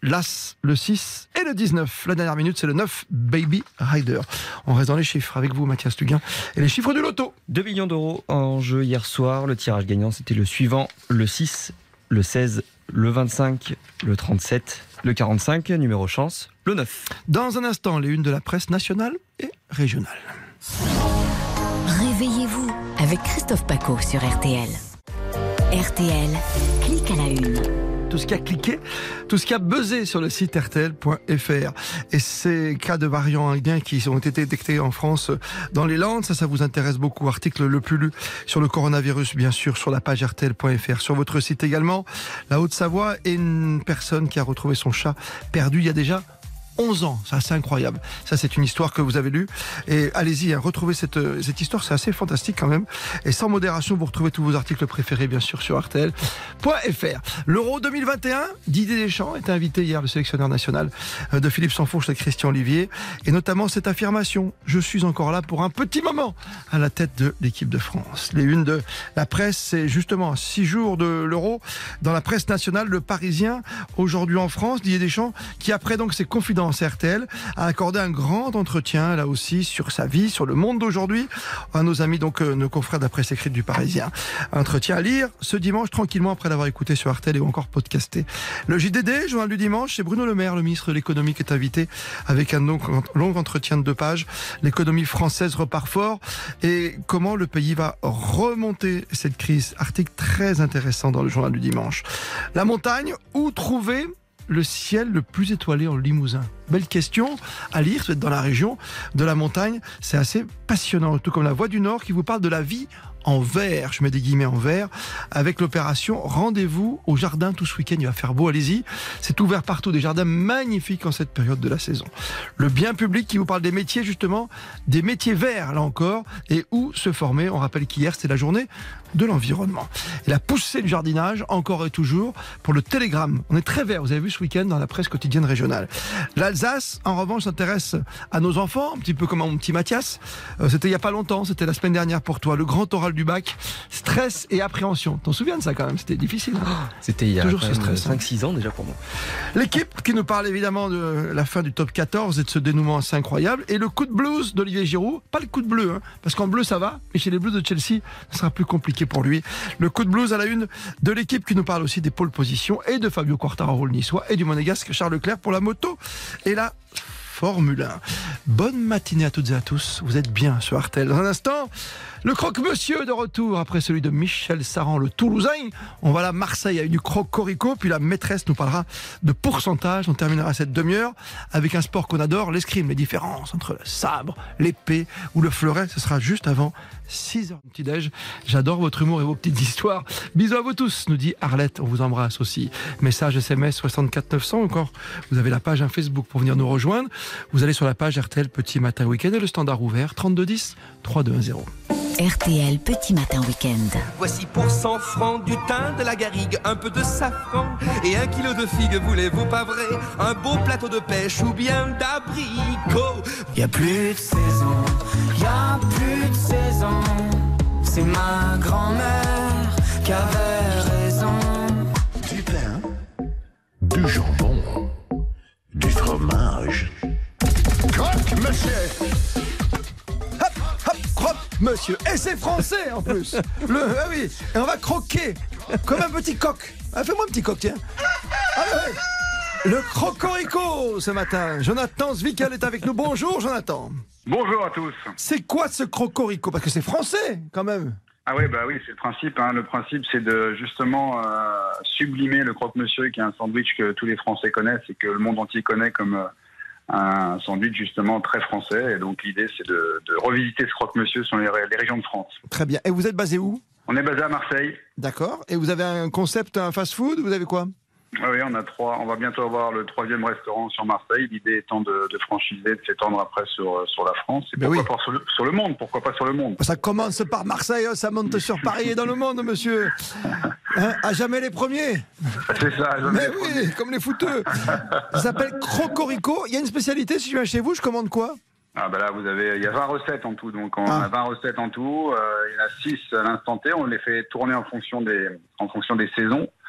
l'As, le six et le dix-neuf. La dernière minute, c'est le neuf, Baby Rider. On reste dans les chiffres avec vous, Mathias Luguin, et les chiffres du loto. deux millions d'euros en jeu hier soir. Le tirage gagnant, c'était le suivant, le six, le seize, le vingt-cinq, le trente-sept, le quarante-cinq, numéro chance, le neuf. Dans un instant, les unes de la presse nationale et régionale. Réveillez-vous avec Christophe Paco sur R T L. R T L, clique à la une. Tout ce qui a cliqué, tout ce qui a buzzé sur le site R T L point F R. Et ces cas de variants indiens qui ont été détectés en France dans les Landes, ça, ça vous intéresse beaucoup. Article le plus lu sur le coronavirus, bien sûr, sur la page R T L point F R. Sur votre site également, la Haute-Savoie et une personne qui a retrouvé son chat perdu il y a déjà onze ans, c'est assez incroyable. Ça, c'est une histoire que vous avez lue. Et allez-y, hein, retrouvez cette, cette histoire, c'est assez fantastique quand même. Et sans modération, vous retrouvez tous vos articles préférés, bien sûr, sur R T L point F R. L'Euro deux mille vingt et un, Didier Deschamps était invité hier, le sélectionneur national de Philippe Sansfourche et Christian Olivier. Et notamment cette affirmation, je suis encore là pour un petit moment à la tête de l'équipe de France. Les unes de la presse, c'est justement six jours de l'Euro. Dans la presse nationale, le Parisien, aujourd'hui en France, Didier Deschamps, qui après donc ses confidences R T L, a accordé un grand entretien, là aussi, sur sa vie, sur le monde d'aujourd'hui, à nos amis, donc, euh, nos confrères de la presse écrite du Parisien. Un entretien à lire ce dimanche, tranquillement, après l'avoir écouté sur R T L et encore podcasté. Le J D D, journal du dimanche, c'est Bruno Le Maire, le ministre de l'économie, qui est invité avec un long, long entretien de deux pages. L'économie française repart fort et comment le pays va remonter cette crise. Article très intéressant dans le journal du dimanche. La montagne, où trouver le ciel le plus étoilé en Limousin? Belle question à lire, vous êtes dans la région de la montagne, c'est assez passionnant, tout comme La Voix du Nord qui vous parle de la vie en vert, je mets des guillemets en vert, avec l'opération Rendez-vous au jardin tout ce week-end, il va faire beau, allez-y, c'est ouvert partout, des jardins magnifiques en cette période de la saison. Le bien public qui vous parle des métiers justement, des métiers verts là encore, et où se former, on rappelle qu'hier c'était la journée de l'environnement. Et la poussée du jardinage, encore et toujours, pour le Télégramme. On est très vert, vous avez vu ce week-end dans la presse quotidienne régionale. L'Alsace, en revanche, s'intéresse à nos enfants, un petit peu comme mon petit Mathias. Euh, c'était il n'y a pas longtemps, c'était la semaine dernière pour toi, le grand oral du bac, stress et appréhension. T'en souviens de ça quand même, c'était difficile. Hein, c'était il y a toujours ce stress, cinq six ans déjà pour moi. L'équipe qui nous parle évidemment de la fin du top quatorze et de ce dénouement assez incroyable. Et le coup de blues d'Olivier Giroud, pas le coup de bleu, hein, parce qu'en bleu ça va, mais chez les Blues de Chelsea, ce sera plus compliqué pour lui. Le coup de blues à la une de l'équipe qui nous parle aussi des pôles positions et de Fabio Quartararo le niçois et du monégasque Charles Leclerc pour la moto et la Formule un. Bonne matinée à toutes et à tous, vous êtes bien sur R T L. Dans un instant, le croque-monsieur de retour après celui de Michel Saran, le Toulousain. On va à Marseille avec du croque-corico, puis la maîtresse nous parlera de pourcentage. On terminera cette demi-heure avec un sport qu'on adore, l'escrime, les différences entre le sabre, l'épée ou le fleuret. Ce sera juste avant six heures du petit-déj. J'adore votre humour et vos petites histoires. Bisous à vous tous, nous dit Arlette. On vous embrasse aussi. Message S M S soixante-quatre neuf cents encore. Vous avez la page un Facebook pour venir nous rejoindre. Vous allez sur la page R T L Petit Matin Week-end et le standard ouvert trente-deux dix trois deux un zéro. R T L Petit Matin Week-end. Voici pour cent francs du thym, de la garrigue, un peu de safran et un kilo de figues, voulez-vous pas vrai? Un beau plateau de pêche ou bien d'abricots. Y a plus de saison, y a plus de saison. C'est ma grand-mère qui avait raison. Du pain, du jambon, du fromage. Croque, monsieur! Hop, hop, croque, monsieur! Et c'est français en plus! Le, ah oui, et on va croquer comme un petit coq. Ah, fais-moi un petit coq, tiens. Ah, ouais. Le crocorico ce matin. Jonathan Zwikel est avec nous. Bonjour, Jonathan. Bonjour à tous. C'est quoi ce crocorico? Parce que c'est français, quand même. Ah oui, bah oui, c'est le principe. Hein. Le principe, c'est de justement euh, sublimer le croque-monsieur, qui est un sandwich que tous les Français connaissent et que le monde entier connaît comme euh, un sandwich justement très français. Et donc l'idée, c'est de, de revisiter ce croque-monsieur sur les, les régions de France. Très bien. Et vous êtes basé où? On est basé à Marseille. D'accord. Et vous avez un concept, un fast-food? Vous avez quoi? Oui, on a trois. On va bientôt avoir le troisième restaurant sur Marseille. L'idée étant de, de franchiser, de s'étendre après sur, sur la France. Et pourquoi oui. pas sur le, sur le monde? Pourquoi pas sur le monde? Ça commence par Marseille, ça monte sur Paris et dans le monde, monsieur. Hein, à jamais les premiers. C'est ça, à jamais Mais les oui, premiers. comme les footeux. Ça s'appelle Crocorico. Il y a une spécialité, si je viens chez vous, je commande quoi? Ah bah là, vous avez, il y a vingt recettes en tout, donc on ah. a vingt recettes en tout. Euh, il y en a six à l'instant T. On les fait tourner en fonction des, en fonction des saisons.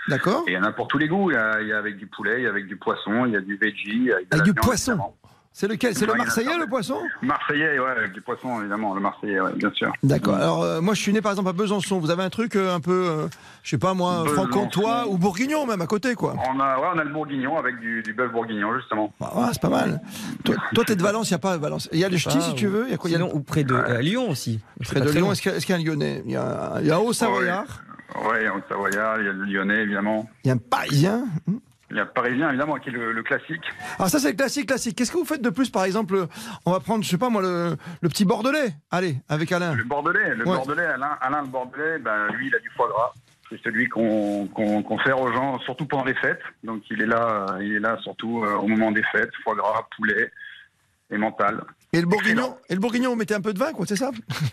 D'accord. Et il y en a pour tous les goûts. Il y a, il y a avec du poulet, il y a avec du poisson, il y a du veggie. Il y a de la Avec du viande, poisson. évidemment. C'est lequel? C'est le Ouais, il y en a Marseillais, plein. le poisson? Marseillais, ouais, avec du poisson, évidemment. Le Marseillais, ouais, bien sûr. D'accord. Alors, euh, moi, je suis né, par exemple, à Besançon. Vous avez un truc euh, un peu, euh, je sais pas moi, Besançon. franc-comtois ou bourguignon, même, à côté, quoi. On a, ouais, on a le bourguignon avec du, du bœuf bourguignon, justement. Ah, ouais, c'est pas mal. Toi, toi, t'es de Valence, il n'y a pas Valence. Il y a les ch'tis, Ah, si tu veux. Il y a quoi? Il y a Sinon, ou près de à Lyon aussi. près de Lyon, est-ce qu'il y, a- est-ce qu'il y a un Lyonnais? Il y a, il y a un Haut-Savoyard. Ouais, il y a le Savoyard, il y a le Lyonnais, évidemment. Il y a un Parisien. Il y a le Parisien, évidemment, qui est le, le classique. Alors ça, c'est le classique, classique. Qu'est-ce que vous faites de plus, par exemple? On va prendre, je sais pas moi, le, le petit Bordelais. Allez, avec Alain. Le Bordelais, le Ouais. Bordelais, Alain, Alain le Bordelais, ben, lui, il a du foie gras. C'est celui qu'on qu'on qu'on sert aux gens, surtout pendant les fêtes. Donc il est là, euh, il est là surtout euh, au moment des fêtes. Foie gras, poulet et mental. Et le bourguignon, et le bourguignon, vous mettez un peu de vin, quoi, c'est ça?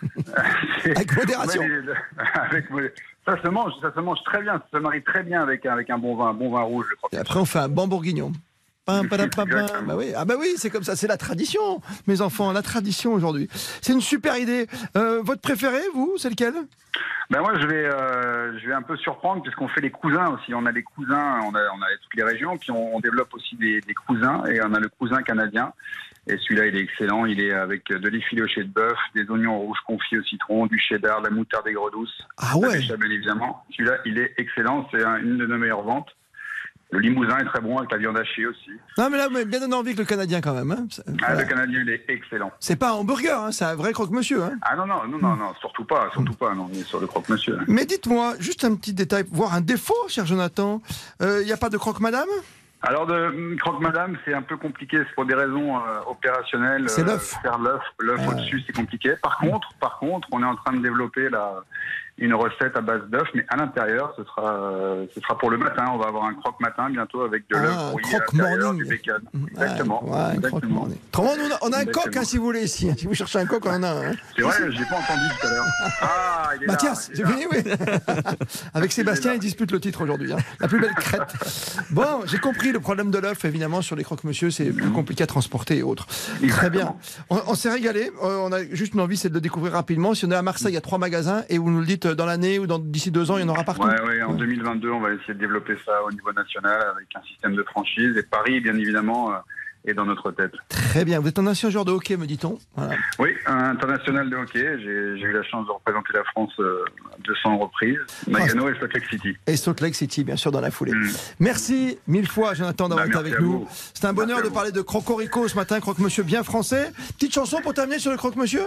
Avec modération. Ouais, les- avec modé- ça se mange, ça se mange très bien. Ça se marie très bien avec, un- avec un bon vin, un bon vin rouge, je crois. Et après, on fait un bon bourguignon. Pam, padam, pam, pam. Exactement. Bah oui, ah bah oui, c'est comme ça, c'est la tradition, mes enfants, la tradition aujourd'hui. C'est une super idée. Euh, votre préféré, vous, c'est lequel? Ben moi, je vais, euh, je vais un peu surprendre puisqu'on fait les cousins aussi. On a les cousins, on a, on a toutes les régions, puis on, on développe aussi des, des cousins et on a le cousin canadien. Et celui-là, il est excellent. Il est avec de l'effiloché de bœuf, des oignons rouges confits au citron, du cheddar, de la moutarde aigre douce. Ah ouais. La béchamel, évidemment. Celui-là, il est excellent. C'est un- une de nos meilleures ventes. Le limousin est très bon avec la viande hachée aussi. Non, mais là, vous m'avez bien donné envie que le Canadien, quand même. Hein. C'est- Ah, voilà. le canadien, il est excellent. C'est pas un hamburger, hein, c'est un vrai croque-monsieur. Hein. Ah non, non, non, non, non, surtout pas, surtout pas. Non, on est sur le croque-monsieur. Mais dites-moi, juste un petit détail, voire un défaut, cher Jonathan. Il n'y a pas de croque-madame? Alors, de croque-madame, c'est un peu compliqué. C'est pour des raisons euh, opérationnelles. C'est l'œuf. Faire l'œuf, l'œuf Ah. au-dessus, c'est compliqué. Par contre, par contre, on est en train de développer la, une recette à base d'œuf, mais à l'intérieur, ce sera, euh, ce sera pour le matin. On va avoir un croque-matin bientôt avec de l'œuf Ah, un brouillé à l'intérieur, croque-morning. du bacon. Exactement. Ouais, ouais, un Exactement. croque-morning. Autrement, nous, on a, on a un Exactement. coq, hein, si vous voulez, ici. Si vous cherchez un coq, on en a un. Hein. C'est vrai, je l'ai pas entendu tout à l'heure. Ah, il est là, Mathias, il est c'est là. fini, oui. Avec Sébastien, il dispute le titre aujourd'hui. Hein. La plus belle crête. Bon, j'ai compris le problème de l'œuf, évidemment, sur les croque-monsieur, c'est plus compliqué à transporter et autres. Très bien. On, on s'est régalé. Euh, on a juste une envie, c'est de le découvrir rapidement. Si on est à Marseille, il y a trois magasins et vous nous le dites dans l'année ou dans, d'ici deux ans, il y en aura partout. Ouais, ouais, en deux mille vingt-deux, on va essayer de développer ça au niveau national avec un système de franchise. Et Paris, bien évidemment, euh, est dans notre tête. Très bien. Vous êtes un ancien joueur de hockey, me dit-on. Voilà. Oui, un international de hockey. J'ai j'ai eu la chance de représenter la France euh, à deux cents reprises. Nagano et Salt Lake City. Et Salt Lake City, bien sûr, dans la foulée. Merci mille fois, Jonathan, d'avoir Bah, été merci avec à nous. vous. C'est un bonheur Merci à de vous. parler de Crocorico ce matin, croque-monsieur bien français. Petite chanson pour terminer sur le croque-monsieur.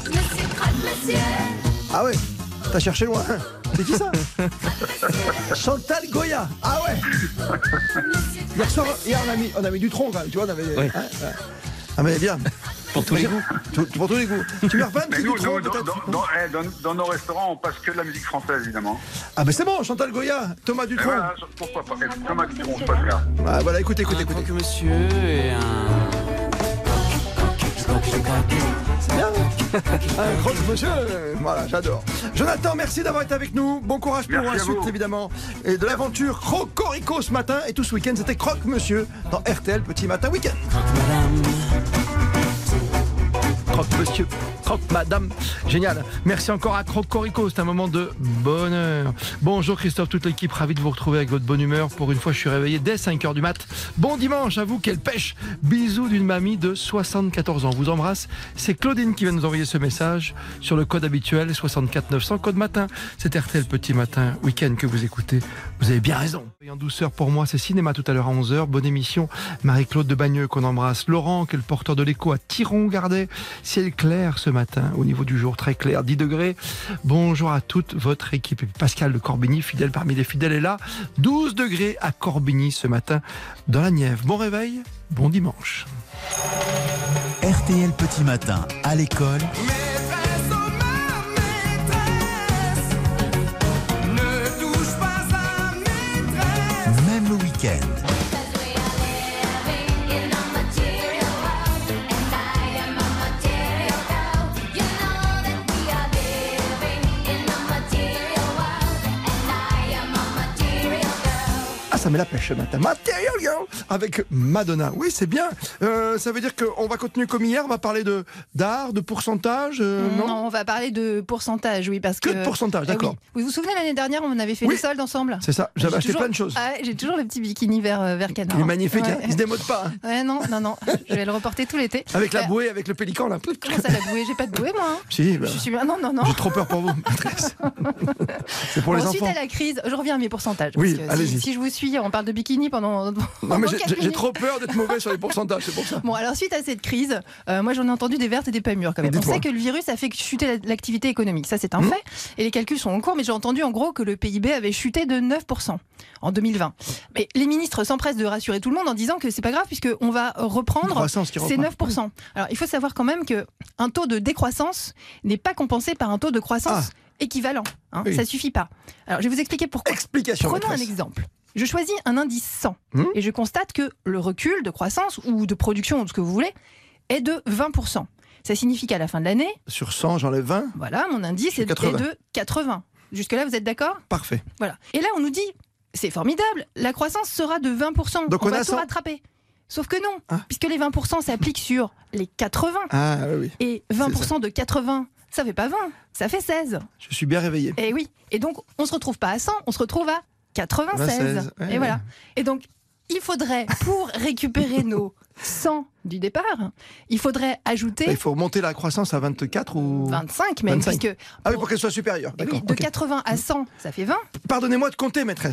Ah ouais, t'as cherché loin. C'est qui ça? Chantal Goya. Ah ouais. Hier soir, hier on a mis, on a mis du tronc quand même, tu vois, on avait. Oui. hein, ouais. Ah mais bien. Pour tous les goûts. Tout- Pour tous les goûts. Tu mets pas un Mais petit nous, Dutronc, nous, dans, peut-être dans- dans- eh, dans- dans nos restaurants, on passe que de la musique française, évidemment. Ah ben c'est bon, Chantal Goya, Thomas Et Dutronc. voilà, pourquoi pas. Et Thomas Dutronc, c'est pas grave. Ah, voilà, écoutez, écoutez, écoutez. Monsieur et un. C'est bien. Un croque-monsieur, euh, voilà, j'adore. Jonathan, merci d'avoir été avec nous. Bon courage pour Merci la à suite, vous. évidemment. Et de l'aventure Crocorico ce matin. Et tout ce week-end, c'était Croque-Monsieur dans R T L Petit Matin Week-end. Croque-Monsieur, Croque-Madame. Génial. Merci encore à Crocorico. C'est un moment de bonheur. Bonjour Christophe, toute l'équipe. Ravi de vous retrouver avec votre bonne humeur. Pour une fois, je suis réveillé dès cinq heures du mat. Bon dimanche à vous. Quelle pêche. Bisous d'une mamie de soixante-quatorze ans. Vous embrasse. C'est Claudine qui vient nous envoyer ce message sur le code habituel soixante-quatre neuf cents, code matin. C'est R T L Petit Matin Week-end que vous écoutez. Vous avez bien raison. Et en douceur pour moi, c'est cinéma tout à l'heure à onze heures. Bonne émission. Marie-Claude de Bagneux qu'on embrasse. Laurent, qui est le porteur de l'écho à Thiron-Gardet. Ciel clair ce matin, au niveau du jour très clair, dix degrés. Bonjour à toute votre équipe. Et puis Pascal de Corbigny, fidèle parmi les fidèles, est là. douze degrés à Corbigny ce matin dans la Nièvre. Bon réveil, bon dimanche. R T L Petit Matin à l'école. Ne touche pas à maîtresse. Même le week-end. I ça met la pêche ce matin. Material Girl avec Madonna. Oui, c'est bien. Euh, ça veut dire qu'on va continuer comme hier, on va parler de d'art, de pourcentage, euh, non, non, on va parler de pourcentage, oui, parce que... Que de pourcentage, eh d'accord. Oui. Vous vous souvenez, l'année dernière, on avait fait Oui. les soldes ensemble. C'est ça, j'avais J'ai acheté toujours- plein de choses. Ah ouais, j'ai toujours le petit bikini vert, euh, vert canard. Il est magnifique, Ouais. hein, il se démode pas. hein. Ouais, non, non, non, je vais le reporter tout l'été. Avec la Euh, bouée, avec le pélican là. Comment ça, la bouée? J'ai pas de bouée, moi. hein. Si, bah, Je suis bien. Non, non, non. j'ai trop peur pour vous, maîtresse. C'est pour Bon, les suite enfants. à la crise, je reviens à mes pourcentages. Oui, parce que allez-y. si, si je vous suis, on parle de bikini pendant. Non, pendant mais j'ai- quatre j'ai j'ai minutes. trop peur d'être mauvais sur les pourcentages, c'est pour ça. Bon, alors suite à cette crise, euh, moi j'en ai entendu des vertes et des pas mûres quand même. On Dites-moi. sait que le virus a fait chuter la- l'activité économique, ça c'est un Mmh. fait, et les calculs sont en cours, mais j'ai entendu en gros que le P I B avait chuté de neuf pour cent en deux mille vingt. Mais les ministres s'empressent de rassurer tout le monde en disant que c'est pas grave puisqu'on va reprendre Croissance qui ces reprend. neuf pour cent. Alors il faut savoir quand même qu'un taux de décroissance n'est pas compensé par un taux de croissance équivalent. Hein, Oui. Ça suffit pas. Alors je vais vous expliquer pourquoi. Explication. Prenons un maîtresse. exemple. Je choisis un indice cent Hmm. et je constate que le recul de croissance ou de production, ou ce que vous voulez, est de vingt pour cent. Ça signifie qu'à la fin de l'année, Sur cent, j'enlève vingt. voilà, mon indice Sur est, est quatre-vingts. de quatre-vingts. Jusque-là, vous êtes d'accord? Parfait. Voilà. Et là, on nous dit, c'est formidable, la croissance sera de vingt pour cent. Donc on on va a tout cent. rattraper. Sauf que non, Ah. puisque les vingt pour cent s'appliquent sur les quatre-vingts. Ah oui, oui. Et vingt pour cent de quatre-vingts, ça fait pas vingt, ça fait seize. Je suis bien réveillé. Et oui. Et donc, on se retrouve pas à cent, on se retrouve à quatre-vingt-seize. vingt-seize, ouais, et ouais. voilà. Et donc, il faudrait, pour récupérer nos cent du départ, il faudrait ajouter Il faut remonter la croissance à vingt-quatre ou vingt-cinq même, vingt-cinq. puisque Ah oui, pour qu'elle soit supérieure. eh oui, D'accord. de ok. quatre-vingts à cent, ça fait vingt. Pardonnez-moi de compter, maîtresse.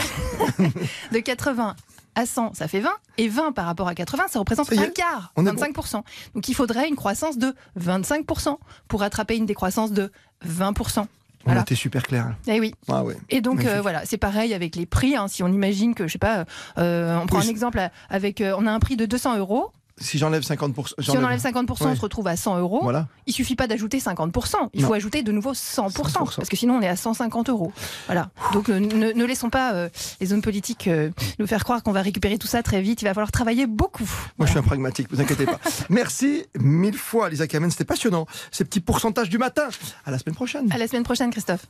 De quatre-vingts à cent, ça fait vingt. Et vingt par rapport à quatre-vingts, ça représente Ça y est, un quart, on est vingt-cinq pour cent. Donc il faudrait une croissance de vingt-cinq pour cent pour rattraper une décroissance de vingt pour cent. On Voilà. était super clair. Eh oui. Ah ouais. Et donc Magnifique. euh, voilà, c'est pareil avec les prix. hein. Si on imagine que, je sais pas, euh, on prend Oui. un exemple euh, avec, euh, on a un prix de deux cents euros. Si j'enlève cinquante pour cent. Si on enlève cinquante pour cent, Ouais. on se retrouve à cent euros. Voilà. Il suffit pas d'ajouter cinquante pour cent. Il Non. faut ajouter de nouveau cent pour cent, cent pour cent. parce que sinon on est à cent cinquante euros. Voilà. Donc euh, ne, ne laissons pas euh, les hommes politiques euh, nous faire croire qu'on va récupérer tout ça très vite. Il va falloir travailler beaucoup. Moi, je suis un pragmatique, vous inquiétez pas. Merci mille fois, Lisa Kamen. C'était passionnant. Ces petits pourcentages du matin. À la semaine prochaine. À la semaine prochaine, Christophe.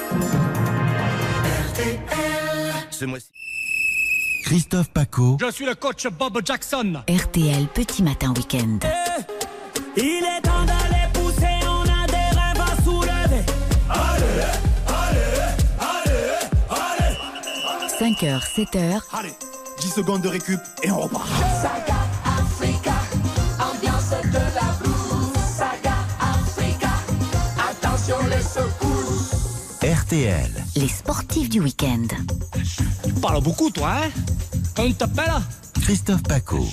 Ce mois-ci. Christophe Paco. Je suis le coach Bob Jackson. R T L Petit Matin Week-end. Il est temps d'aller pousser, on a des rêves à soulever. Allez, allez, allez, allez. cinq heures, sept heures. Allez, dix secondes de récup et on repart. Saga Africa, ambiance de la blues. Saga Africa, attention les secousses. R T L. Les sportifs du week-end. Tu parles beaucoup, toi, hein? On t'appelle? Christophe Paco.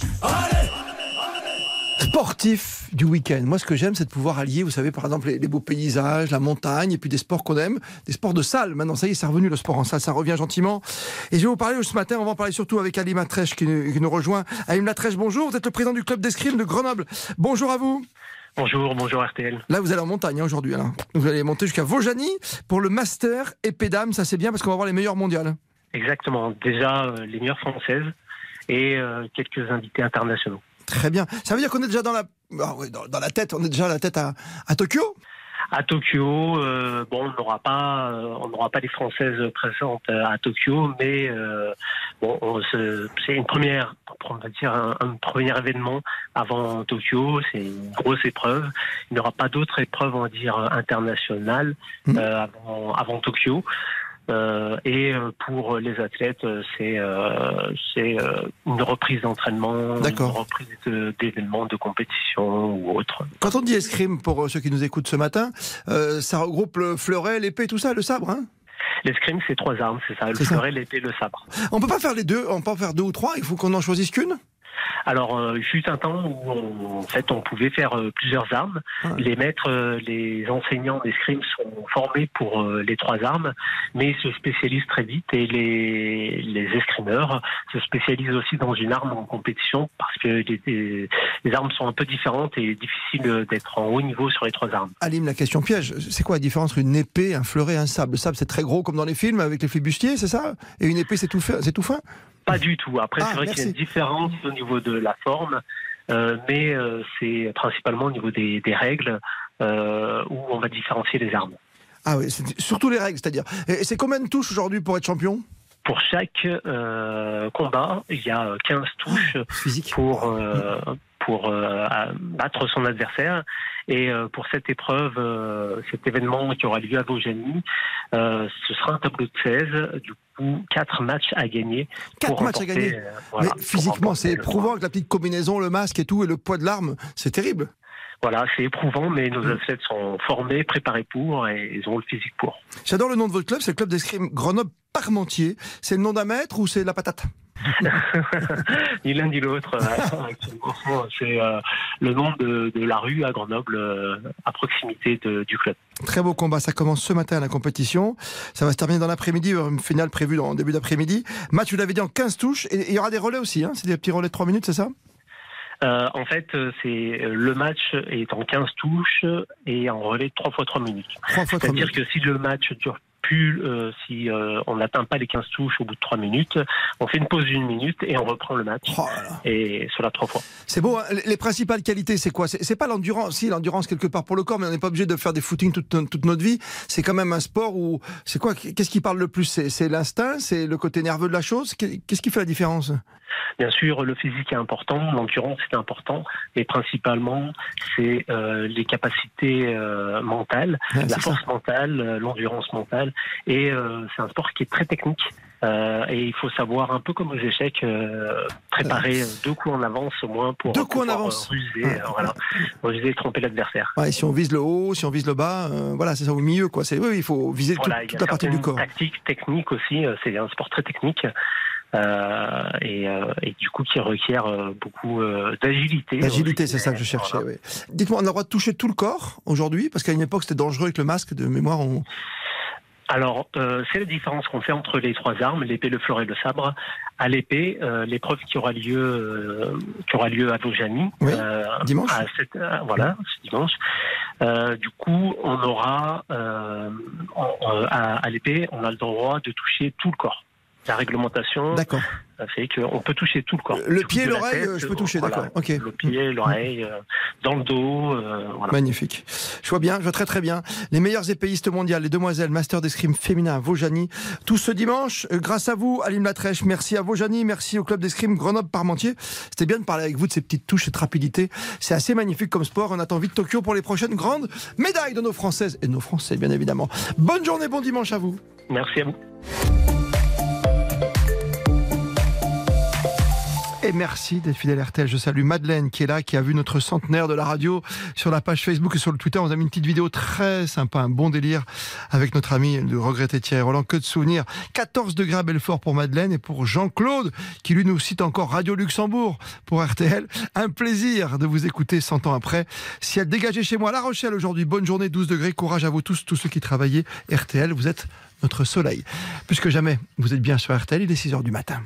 Sportif du week-end. Moi, ce que j'aime, c'est de pouvoir allier, vous savez, par exemple, les, les beaux paysages, la montagne, et puis des sports qu'on aime, des sports de salle. Maintenant, ça y est, c'est revenu le sport en salle, ça revient gentiment. Et je vais vous parler ce matin, on va en parler surtout avec Ali Matrèche qui, nous- qui nous rejoint. Ali Matrèche, bonjour, vous êtes le président du club d'escrime de Grenoble. Bonjour à vous. Bonjour, bonjour R T L. Là, vous allez en montagne hein, aujourd'hui. Alors. Vous allez monter jusqu'à Vaujany pour le Master épée dame. Ça, c'est bien parce qu'on va voir les meilleures mondiales. Exactement. Déjà, euh, les meilleures françaises et euh, quelques invités internationaux. Très bien. Ça veut dire qu'on est déjà dans la, ah ouais, dans, dans la tête. On est déjà à la tête à, à Tokyo. À Tokyo, euh, bon, on n'aura pas, euh, on n'aura pas les Françaises présentes euh, à Tokyo, mais euh, bon, on se- c'est une première, on va dire un, un premier événement avant Tokyo. C'est une grosse épreuve. Il n'y aura pas d'autres épreuves, on va dire internationales euh, avant, avant Tokyo. Euh, et euh, pour les athlètes, euh, c'est euh, c'est euh, une reprise d'entraînement, une D'accord. reprise de- d'événements de compétition ou autre. Quand on dit escrime, pour euh, ceux qui nous écoutent ce matin, euh, ça regroupe le fleuret, l'épée, tout ça, le sabre. Hein. L'escrime, c'est trois armes, c'est ça, le C'est ça. fleuret, l'épée, le sabre. On peut pas faire les deux, on peut en faire deux ou trois. Il faut qu'on en choisisse qu'une. Alors, euh, il fut un temps où, on, en fait, on pouvait faire euh, plusieurs armes. Ouais. Les maîtres, euh, les enseignants d'escrime sont formés pour euh, les trois armes, mais se spécialisent très vite et les, les escrimeurs se spécialisent aussi dans une arme en compétition parce que les, les, les armes sont un peu différentes et difficile d'être en haut niveau sur les trois armes. Alim, la question piège, c'est quoi la différence entre une épée, un fleuret et un sabre? Le sabre, c'est très gros comme dans les films avec les flibustiers, c'est ça? Et une épée, c'est tout, fin, c'est tout fin? Pas du tout. Après, Ah, c'est vrai qu'il y a une merci. différence au niveau de la forme, euh, mais euh, c'est principalement au niveau des, des règles euh, où on va différencier les armes. Ah oui, c'est surtout les règles, c'est-à-dire. Et c'est combien de touches aujourd'hui pour être champion? pour chaque euh, combat, il y a quinze touches Physique. pour euh, pour euh, battre son adversaire. Et euh, pour cette épreuve, euh, cet événement qui aura lieu à Vaujany, euh, ce sera un tableau de seize. Du coup, quatre matchs à gagner. Quatre matchs à gagner. Euh, voilà, Mais physiquement, c'est éprouvant avec la petite combinaison, le masque et tout, et le poids de l'arme. C'est terrible. Voilà, c'est éprouvant, mais nos athlètes sont formés, préparés pour, et ils ont le physique pour. J'adore le nom de votre club, c'est le club d'escrime Grenoble-Parmentier. C'est le nom d'un maître ou c'est la patate? Ni l'un ni l'autre. C'est euh, le nom de, de la rue à Grenoble, euh, à proximité de, du club. Très beau combat, ça commence ce matin à la compétition. Ça va se terminer dans l'après-midi, une finale prévue en début d'après-midi. Match, vous l'avez dit, en quinze touches, et il y aura des relais aussi, hein, c'est des petits relais de trois minutes, c'est ça? Euh, en fait, c'est le match est en quinze touches et en relais de trois fois trois minutes. C'est-à-dire que si le match dure plus, euh, si euh, on n'atteint pas les quinze touches au bout de trois minutes, on fait une pause d'une minute et on reprend le match. Oh et cela trois fois. C'est beau, hein. Les principales qualités, c'est quoi? C'est pas l'endurance, si l'endurance quelque part pour le corps, mais on n'est pas obligé de faire des footings toute, toute notre vie. C'est quand même un sport où, c'est quoi? Qu'est-ce qui parle le plus? C'est l'instinct? C'est le côté nerveux de la chose? Qu'est-ce qui fait la différence? Bien sûr, le physique est important, l'endurance est important, et principalement, c'est euh, les capacités euh, mentales, ouais, la force ça. mentale, euh, l'endurance mentale, et euh, c'est un sport qui est très technique. Euh, et il faut savoir, un peu comme aux échecs, euh, préparer euh, deux coups en avance au moins pour deux coups en avance. Euh, ruser, ouais. euh, voilà, ruser et tromper l'adversaire. Ouais, si on vise le haut, si on vise le bas, euh, voilà, c'est ça, au milieu, quoi. C'est, oui, il faut viser voilà, tout, toute la partie du corps. Tactique, technique aussi, euh, c'est un sport très technique. Euh, et, euh, et du coup qui requiert euh, beaucoup euh, d'agilité. L'agilité, c'est ça que je cherchais. Voilà. Oui. Dites-moi, on a le droit de toucher tout le corps aujourd'hui, parce qu'à une époque c'était dangereux avec le masque de mémoire. On... Alors, euh, c'est la différence qu'on fait entre les trois armes, l'épée, le fleuret et le sabre. À l'épée, euh, l'épreuve qui aura lieu, euh, qui aura lieu à Vaujany, oui, euh, dimanche. À cette, euh, voilà, c'est dimanche. Euh, du coup, on aura euh, on, à, à l'épée, on a le droit de toucher tout le corps. La réglementation ça fait qu'on peut toucher tout le corps. Le pied et l'oreille, je peux toucher, voilà, d'accord. Okay. Le pied, l'oreille, euh, dans le dos. Euh, voilà. Magnifique. Je vois bien, je vois très très bien. Les meilleures épéistes mondiales, les demoiselles, Master d'escrime féminin à Vaujany. Tout ce dimanche, grâce à vous, Alim Latrèche. Merci à Vaujany, merci au club d'escrime Grenoble-Parmentier. C'était bien de parler avec vous de ces petites touches, cette rapidité. C'est assez magnifique comme sport. On attend vite Tokyo pour les prochaines grandes médailles de nos Françaises et de nos Français, bien évidemment. Bonne journée, bon dimanche à vous. Merci à vous. Et merci d'être fidèle à R T L. Je salue Madeleine qui est là, qui a vu notre centenaire de la radio sur la page Facebook et sur le Twitter. On a mis une petite vidéo très sympa, un bon délire avec notre ami le regretté Thierry Roland. Que de souvenirs. quatorze degrés à Belfort pour Madeleine et pour Jean-Claude qui lui nous cite encore Radio Luxembourg pour R T L. Un plaisir de vous écouter cent ans après. Ciel dégagé chez moi. La Rochelle aujourd'hui. Bonne journée, douze degrés. Courage à vous tous, tous ceux qui travaillez. R T L, vous êtes notre soleil. Plus que jamais, vous êtes bien sur R T L. Il est six heures du matin.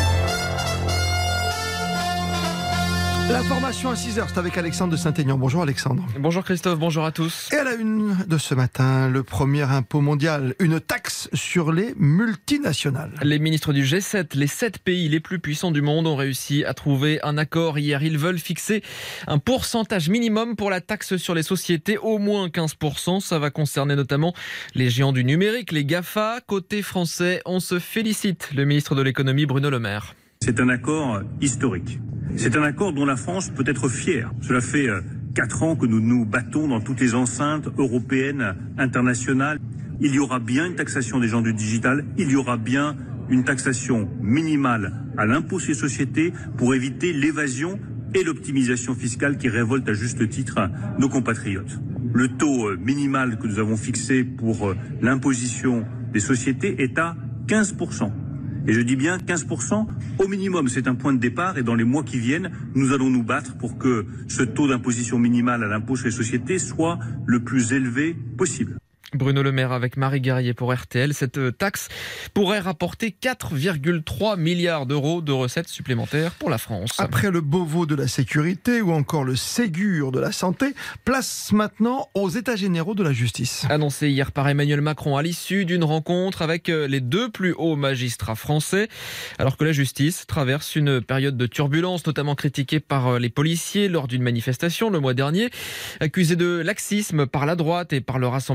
L'information à six heures, c'est avec Alexandre de Saint-Aignan. Bonjour Alexandre. Bonjour Christophe, bonjour à tous. Et à la une de ce matin, le premier impôt mondial, une taxe sur les multinationales. Les ministres du G sept, les sept pays les plus puissants du monde, ont réussi à trouver un accord hier. Ils veulent fixer un pourcentage minimum pour la taxe sur les sociétés, au moins quinze pour cent. Ça va concerner notamment les géants du numérique, les GAFA. Côté français, on se félicite. Le ministre de l'économie, Bruno Le Maire. C'est un accord historique. C'est un accord dont la France peut être fière. Cela fait quatre ans que nous nous battons dans toutes les enceintes européennes, internationales. Il y aura bien une taxation des gens du digital, il y aura bien une taxation minimale à l'impôt sur les sociétés pour éviter l'évasion et l'optimisation fiscale qui révoltent à juste titre nos compatriotes. Le taux minimal que nous avons fixé pour l'imposition des sociétés est à quinze pour cent. Et je dis bien quinze pour cent au minimum. C'est un point de départ et dans les mois qui viennent, nous allons nous battre pour que ce taux d'imposition minimale à l'impôt sur les sociétés soit le plus élevé possible. Bruno Le Maire avec Marie Guerrier pour R T L. Cette taxe pourrait rapporter quatre virgule trois milliards d'euros de recettes supplémentaires pour la France. Après le Beauvau de la sécurité ou encore le Ségur de la santé, place maintenant aux états généraux de la justice. Annoncé hier par Emmanuel Macron à l'issue d'une rencontre avec les deux plus hauts magistrats français. Alors que la justice traverse une période de turbulence, notamment critiquée par les policiers lors d'une manifestation le mois dernier. Accusée de laxisme par la droite et par le Rassemblement national,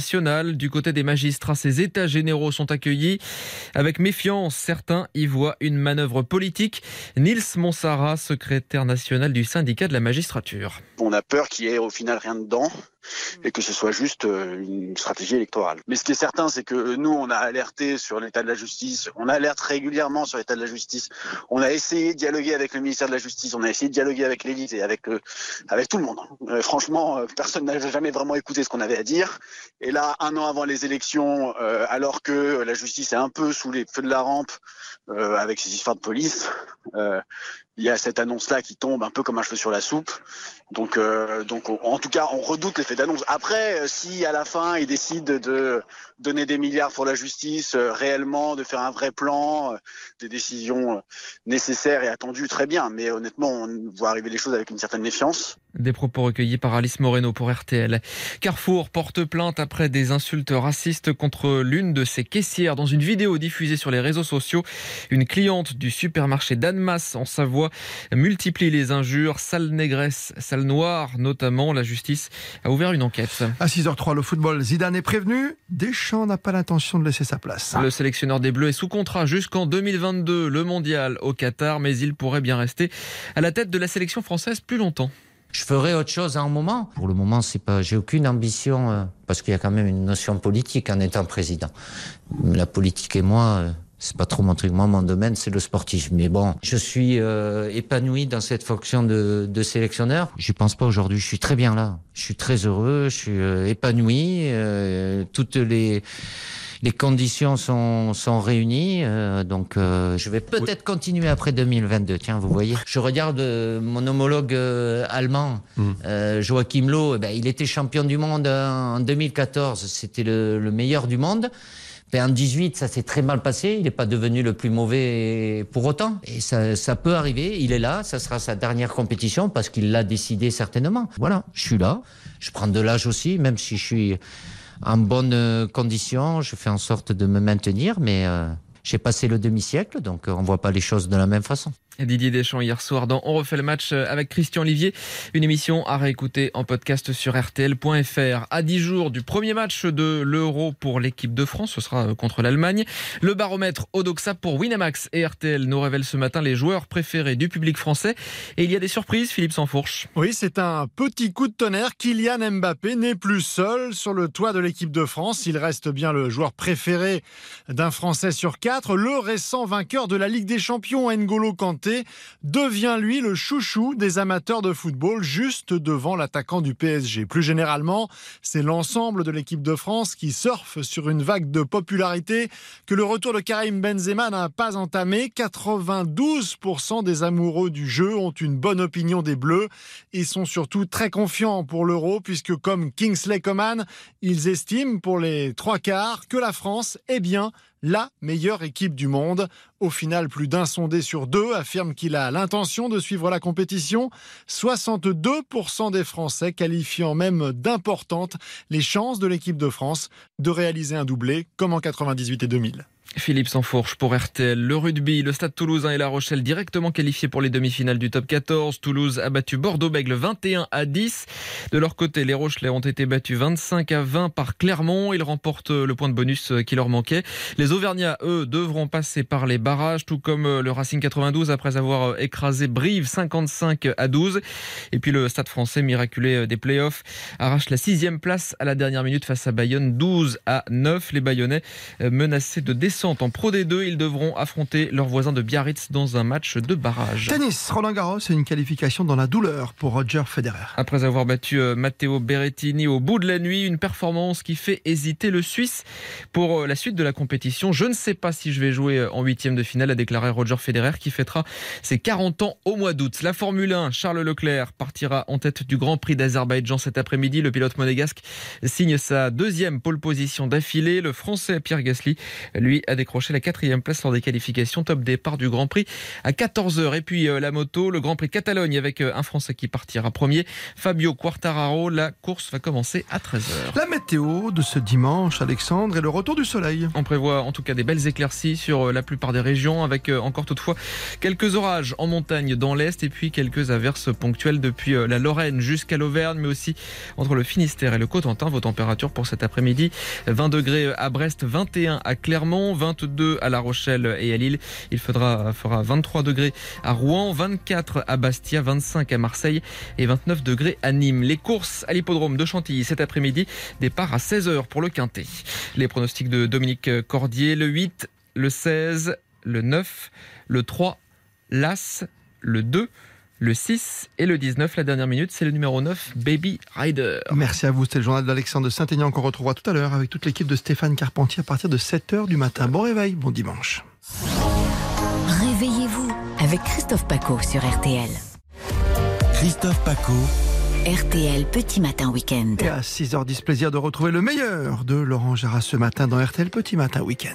nationale. Du côté des magistrats, ces états généraux sont accueillis avec méfiance. Certains y voient une manœuvre politique. Nils Monsara, secrétaire national du syndicat de la magistrature. On a peur qu'il y ait au final rien dedans et que ce soit juste une stratégie électorale. Mais ce qui est certain, c'est que nous, on a alerté sur l'état de la justice, on alerte régulièrement sur l'état de la justice, on a essayé de dialoguer avec le ministère de la Justice, on a essayé de dialoguer avec l'élite et avec, euh, avec tout le monde. Euh, franchement, euh, personne n'a jamais vraiment écouté ce qu'on avait à dire. Et là, un an avant les élections, euh, alors que la justice est un peu sous les feux de la rampe euh, avec ces histoires de police, euh, il y a cette annonce-là qui tombe un peu comme un cheveu sur la soupe. Donc, euh, donc on, en tout cas, on redoute l'effet d'annonce. Après, euh, si à la fin, ils décident de donner des milliards pour la justice, euh, réellement, de faire un vrai plan, euh, des décisions euh, nécessaires et attendues, très bien. Mais honnêtement, on voit arriver les choses avec une certaine méfiance. Des propos recueillis par Alice Moreno pour R T L. Carrefour porte plainte après des insultes racistes contre l'une de ses caissières. Dans une vidéo diffusée sur les réseaux sociaux, une cliente du supermarché d'Annemasse en Savoie multiplie les injures, sale négresse, sale noire notamment. La justice a ouvert une enquête. À six heures trois, le football, Zidane est prévenu. Deschamps n'a pas l'intention de laisser sa place. Le sélectionneur des Bleus est sous contrat jusqu'en deux mille vingt-deux, le mondial au Qatar, mais il pourrait bien rester à la tête de la sélection française plus longtemps. Je ferai autre chose à un moment. Pour le moment, c'est pas, j'ai aucune ambition, euh, parce qu'il y a quand même une notion politique en étant président. La politique et moi, euh, c'est pas trop mon truc. Moi, mon domaine, c'est le sportif. Mais bon, je suis euh, épanoui dans cette fonction de, de sélectionneur. J'y pense pas aujourd'hui. Je suis très bien là. Je suis très heureux. Je suis euh, épanoui. Euh, toutes les les conditions sont sont réunies. Euh, donc, euh, je vais peut-être oui. continuer après deux mille vingt-deux. Tiens, vous voyez. Je regarde euh, mon homologue euh, allemand, mmh. euh, Joachim Löw. Eh ben, il était champion du monde en deux mille quatorze. C'était le, le meilleur du monde. En dix-huit, ça s'est très mal passé. Il n'est pas devenu le plus mauvais pour autant. Et ça, ça peut arriver. Il est là. Ça sera sa dernière compétition parce qu'il l'a décidé certainement. Voilà, je suis là. Je prends de l'âge aussi, même si je suis en bonne condition. Je fais en sorte de me maintenir, mais euh, j'ai passé le demi-siècle, donc on ne voit pas les choses de la même façon. Didier Deschamps hier soir dans On refait le match avec Christian Olivier. Une émission à réécouter en podcast sur R T L point F R. À dix jours du premier match de l'Euro pour l'équipe de France, ce sera contre l'Allemagne. Le baromètre Odoxa pour Winamax et R T L nous révèle ce matin les joueurs préférés du public français. Et il y a des surprises, Philippe Sansfourche. Oui, c'est un petit coup de tonnerre. Kylian Mbappé n'est plus seul sur le toit de l'équipe de France. Il reste bien le joueur préféré d'un Français sur quatre. Le récent vainqueur de la Ligue des Champions, N'Golo Kanté, devient lui le chouchou des amateurs de football, juste devant l'attaquant du P S G. Plus généralement, c'est l'ensemble de l'équipe de France qui surfe sur une vague de popularité que le retour de Karim Benzema n'a pas entamé. quatre-vingt-douze pour cent des amoureux du jeu ont une bonne opinion des Bleus et sont surtout très confiants pour l'Euro, puisque comme Kingsley Coman, ils estiment pour les trois quarts que la France est bien la meilleure équipe du monde. Au final, plus d'un sondé sur deux affirme qu'il a l'intention de suivre la compétition. soixante-deux pour cent des Français qualifiant même d'importantes les chances de l'équipe de France de réaliser un doublé comme en quatre-vingt-dix-huit et deux mille. Philippe Sansfourche pour R T L. Le rugby, le Stade Toulousain et La Rochelle directement qualifiés pour les demi-finales du top quatorze. Toulouse a battu Bordeaux-Bègles vingt et un à dix. De leur côté, les Rochelais ont été battus vingt-cinq à vingt par Clermont. Ils remportent le point de bonus qui leur manquait. Les Auvergnats, eux, devront passer par les barrages, tout comme le Racing quatre-vingt-douze après avoir écrasé Brive cinquante-cinq à douze. Et puis le Stade français, miraculé des playoffs, arrache la sixième place à la dernière minute face à Bayonne, douze à neuf. Les Bayonnais menacés de descendre en Pro D deux, ils devront affronter leurs voisins de Biarritz dans un match de barrage. Tennis, Roland Garros et une qualification dans la douleur pour Roger Federer. Après avoir battu Matteo Berrettini au bout de la nuit, une performance qui fait hésiter le Suisse pour la suite de la compétition. Je ne sais pas si je vais jouer en huitième de finale, a déclaré Roger Federer, qui fêtera ses quarante ans au mois d'août. La Formule un, Charles Leclerc partira en tête du Grand Prix d'Azerbaïdjan cet après-midi. Le pilote monégasque signe sa deuxième pole position d'affilée. Le Français Pierre Gasly, lui, a décroché la quatrième place lors des qualifications. Top départ du Grand Prix à quatorze heures. Et puis euh, la moto, le Grand Prix de Catalogne avec euh, un Français qui partira premier, Fabio Quartararo. La course va commencer à treize heures. La météo de ce dimanche, Alexandre, et le retour du soleil. On prévoit en tout cas des belles éclaircies sur euh, la plupart des régions, avec euh, encore toutefois quelques orages en montagne dans l'Est et puis quelques averses ponctuelles depuis euh, la Lorraine jusqu'à l'Auvergne, mais aussi entre le Finistère et le Cotentin. Vos températures pour cet après-midi, vingt degrés à Brest, vingt et un à Clermont, vingt-deux à La Rochelle et à Lille. Il faudra, fera vingt-trois degrés à Rouen, vingt-quatre à Bastia, vingt-cinq à Marseille et vingt-neuf degrés à Nîmes. Les courses à l'hippodrome de Chantilly cet après-midi, départ à seize heures pour le Quintet. Les pronostics de Dominique Cordier, le huit, le seize, le neuf, le trois, l'As, le deux, le six et le dix-neuf. La dernière minute, c'est le numéro neuf, Baby Rider. Merci à vous, c'était le journal d'Alexandre de Saint-Aignan qu'on retrouvera tout à l'heure avec toute l'équipe de Stéphane Carpentier à partir de sept heures du matin. Bon réveil, bon dimanche. Réveillez-vous avec Christophe Paco sur R T L. Christophe Paco. R T L Petit Matin Week-end. Et à six heures dix, plaisir de retrouver le meilleur de Laurent Gérard ce matin dans R T L Petit Matin Week-end.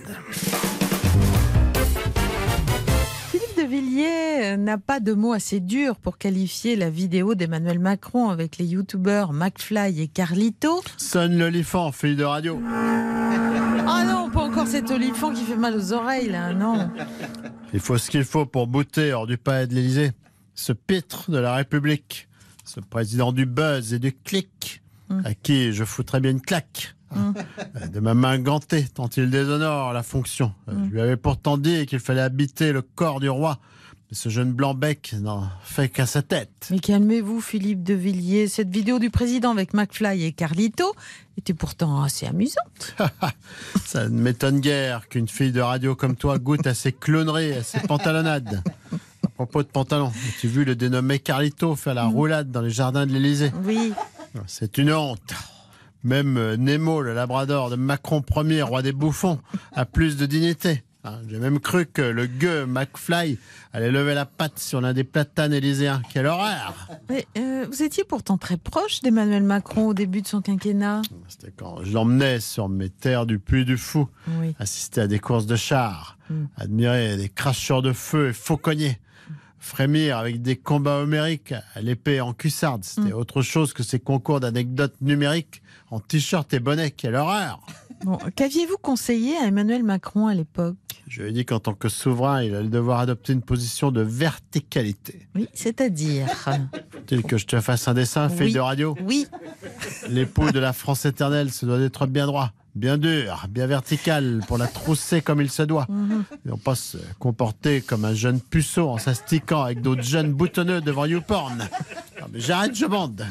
Philippe de Villiers n'a pas de mots assez durs pour qualifier la vidéo d'Emmanuel Macron avec les youtubeurs McFly et Carlito. Sonne l'olifant, fille de radio. Ah non, pas encore cet olifant qui fait mal aux oreilles, là, non. Il faut ce qu'il faut pour bouter hors du palais de l'Élysée. Ce pitre de la République, ce président du buzz et du clic, mmh. à qui je foutrais bien une claque. Mmh. De ma main gantée, tant il déshonore la fonction. Mmh. Je lui avais pourtant dit qu'il fallait habiter le corps du roi. Mais ce jeune blanc-bec n'en fait qu'à sa tête. Mais calmez-vous, Philippe de Villiers. Cette vidéo du président avec McFly et Carlito était pourtant assez amusante. Ça ne m'étonne guère qu'une fille de radio comme toi goûte à ses clowneries, à ses pantalonnades. À propos de pantalons, as-tu vu le dénommé Carlito faire la mmh. roulade dans les jardins de l'Élysée? Oui. C'est une honte. Même Nemo, le labrador de Macron Ier, roi des bouffons, a plus de dignité. J'ai même cru que le gueux McFly allait lever la patte sur l'un des platanes élyséens. Quelle horreur! Mais, euh, vous étiez pourtant très proche d'Emmanuel Macron au début de son quinquennat. C'était quand je l'emmenais sur mes terres du Puy du Fou, oui. assister à des courses de chars, mm. admirer des cracheurs de feu et fauconniers, frémir avec des combats homériques à l'épée en cuissarde. C'était mm. autre chose que ces concours d'anecdotes numériques en t-shirt et bonnet. Quelle horreur! Bon, qu'aviez-vous conseillé à Emmanuel Macron à l'époque? Je lui ai dit qu'en tant que souverain, il allait devoir adopter une position de verticalité. Oui, c'est-à-dire? Faut-il que je te fasse un dessin, fille oui. de radio? Oui. L'époux de la France éternelle se doit d'être bien droit, bien dur, bien vertical, pour la trousser comme il se doit. Mm-hmm. Et non pas se comporter comme un jeune puceau en s'astiquant avec d'autres jeunes boutonneux devant YouPorn. Non, mais j'arrête, je bande.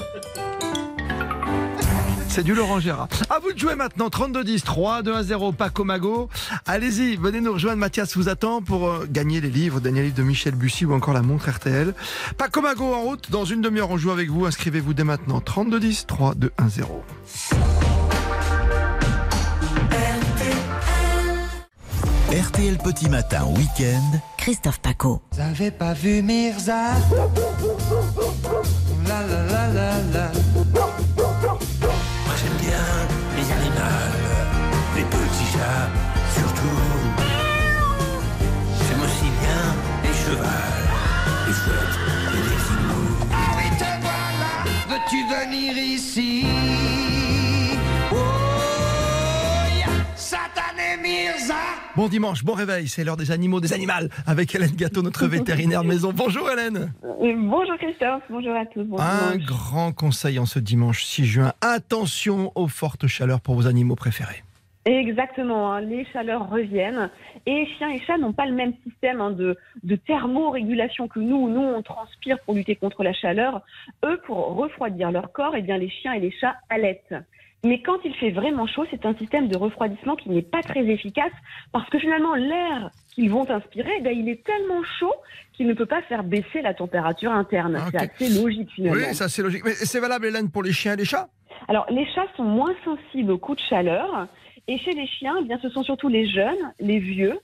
C'est du Laurent Gérard. À vous de jouer maintenant, trente-deux dix, trois, deux, un, zéro, Paco Mago. Allez-y, venez nous rejoindre, Mathias vous attend pour euh, gagner les livres, dernier livre de Michel Bussy ou encore la montre R T L. Paco Mago en route, dans une demi-heure on joue avec vous, inscrivez-vous dès maintenant, trente-deux dix, trois, deux, un, zéro. R T L Petit Matin Week-end. Christophe Paco. Vous avez pas vu Mirza? La la la la la. J'aime bien les animaux, les petits chats, surtout. J'aime aussi bien les chevals, les chouettes et les animaux. Ah oui, te voilà, veux-tu venir ici? Oh, yeah. Satané Mirza. Bon dimanche, bon réveil, c'est l'heure des animaux, des animaux, avec Hélène Gâteau, notre vétérinaire de maison. Bonjour Hélène. Bonjour Christophe, bonjour à tous. Bon Un dimanche. grand conseil en ce dimanche six juin, attention aux fortes chaleurs pour vos animaux préférés. Exactement, hein, les chaleurs reviennent et chiens et chats n'ont pas le même système hein, de, de thermorégulation que nous. Nous, on transpire pour lutter contre la chaleur. Eux, pour refroidir leur corps, eh bien, les chiens et les chats allaitent. Mais quand il fait vraiment chaud, c'est un système de refroidissement qui n'est pas très efficace parce que finalement, l'air qu'ils vont inspirer, ben, il est tellement chaud qu'il ne peut pas faire baisser la température interne. Okay. C'est assez logique finalement. Oui, ça c'est logique. Mais c'est valable, Hélène, pour les chiens et les chats? Alors, les chats sont moins sensibles aux coups de chaleur et chez les chiens, eh bien, ce sont surtout les jeunes, les vieux,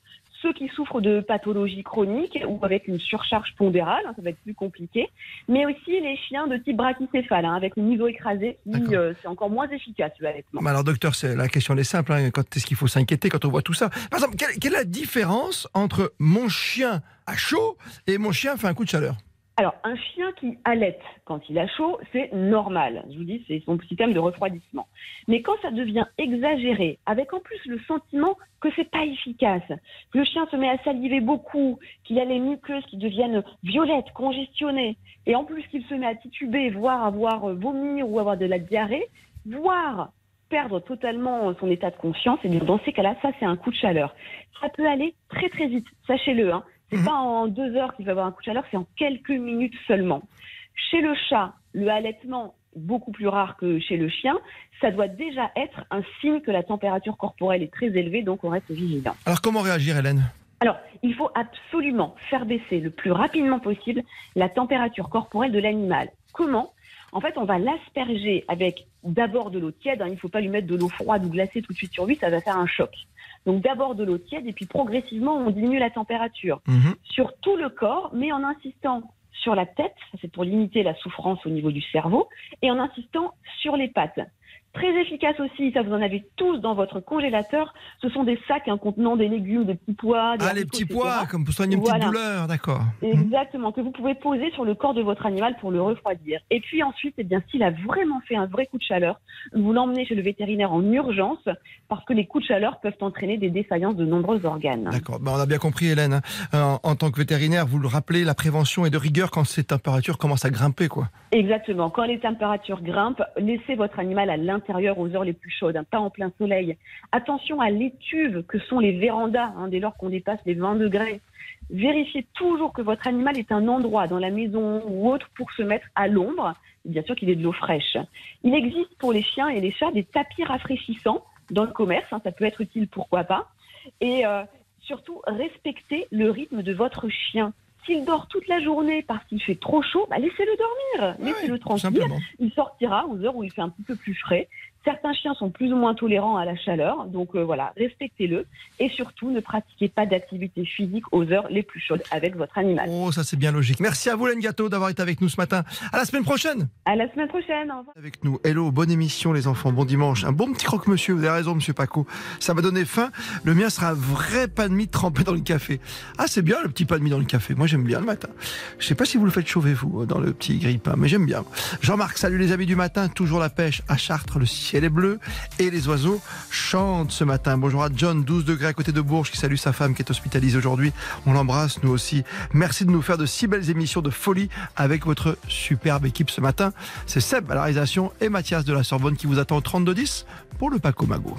ceux qui souffrent de pathologies chroniques ou avec une surcharge pondérale, hein, ça va être plus compliqué, mais aussi les chiens de type brachycéphale, hein, avec le museau écrasé, qui euh, c'est encore moins efficace l'allaitement. Mais alors docteur, c'est, la question est simple, hein, quand est-ce qu'il faut s'inquiéter quand on voit tout ça? Par exemple, quelle, quelle est la différence entre mon chien a chaud et mon chien fait un coup de chaleur? Alors, un chien qui allaite quand il a chaud, c'est normal. Je vous dis, c'est son système de refroidissement. Mais quand ça devient exagéré, avec en plus le sentiment que c'est pas efficace, que le chien se met à saliver beaucoup, qu'il a les muqueuses qui deviennent violettes, congestionnées, et en plus qu'il se met à tituber, voire avoir euh, vomir ou avoir de la diarrhée, voire perdre totalement son état de conscience, et bien dans ces cas-là, ça c'est un coup de chaleur. Ça peut aller très très vite, sachez-le, hein. C'est mmh. pas en deux heures qu'il va avoir un coup de chaleur, c'est en quelques minutes seulement. Chez le chat, le allaitement est beaucoup plus rare que chez le chien. Ça doit déjà être un signe que la température corporelle est très élevée, donc on reste vigilant. Alors comment réagir, Hélène ? Alors, il faut absolument faire baisser le plus rapidement possible la température corporelle de l'animal. Comment ? En fait, on va l'asperger avec d'abord de l'eau tiède. Hein, il ne faut pas lui mettre de l'eau froide ou glacée tout de suite sur lui, ça va faire un choc. Donc d'abord de l'eau tiède et puis progressivement, on diminue la température mmh. sur tout le corps, mais en insistant sur la tête, ça c'est pour limiter la souffrance au niveau du cerveau, et en insistant sur les pattes. Très efficace aussi, ça vous en avez tous dans votre congélateur, ce sont des sacs hein, contenant des légumes, des petits pois. Des ah, les petits pois, comme pour soigner une voilà. petite douleur, d'accord. Exactement, que vous pouvez poser sur le corps de votre animal pour le refroidir. Et puis ensuite, eh bien, s'il a vraiment fait un vrai coup de chaleur, vous l'emmenez chez le vétérinaire en urgence, parce que les coups de chaleur peuvent entraîner des défaillances de nombreux organes. D'accord, ben, on a bien compris Hélène. En, en tant que vétérinaire, vous le rappelez, la prévention est de rigueur quand ces températures commencent à grimper, quoi. Exactement, quand les températures grimpent, laissez votre animal à l'intérieur aux heures les plus chaudes, hein, pas en plein soleil. Attention à l'étuve que sont les vérandas, hein, dès lors qu'on dépasse les vingt degrés. Vérifiez toujours que votre animal est un endroit dans la maison ou autre pour se mettre à l'ombre, et bien sûr qu'il ait de l'eau fraîche. Il existe pour les chiens et les chats des tapis rafraîchissants dans le commerce, hein, ça peut être utile, pourquoi pas. Et euh, surtout, respectez le rythme de votre chien. S'il dort toute la journée parce qu'il fait trop chaud, bah laissez-le dormir, laissez-le tranquille. Il sortira aux heures où il fait un petit peu plus frais. Certains chiens sont plus ou moins tolérants à la chaleur, donc euh, voilà, respectez-le. Et surtout, ne pratiquez pas d'activité physique aux heures les plus chaudes avec votre animal. Oh, ça c'est bien logique. Merci à vous, Hélène Gâteau, d'avoir été avec nous ce matin. À la semaine prochaine. À la semaine prochaine. Au revoir. Avec nous, hello, bonne émission les enfants, bon dimanche. Un bon petit croque-monsieur, vous avez raison, monsieur Paco. Ça m'a donné faim. Le mien sera un vrai pain de mie trempé dans le café. Ah, c'est bien le petit pain de mie dans le café. Moi, j'aime bien le matin. Je sais pas si vous le faites chauffer, vous, dans le petit grille-pain, mais j'aime bien. Jean-Marc, salut les amis du matin. Toujours la pêche à Chartres, le ciel est bleu et les oiseaux chantent ce matin. Bonjour à John, douze degrés à côté de Bourges, qui salue sa femme qui est hospitalisée aujourd'hui. On l'embrasse, nous aussi. Merci de nous faire de si belles émissions de folie avec votre superbe équipe ce matin. C'est Seb à la réalisation et Mathias de la Sorbonne qui vous attend au trente-deux dix pour le Paco Mago.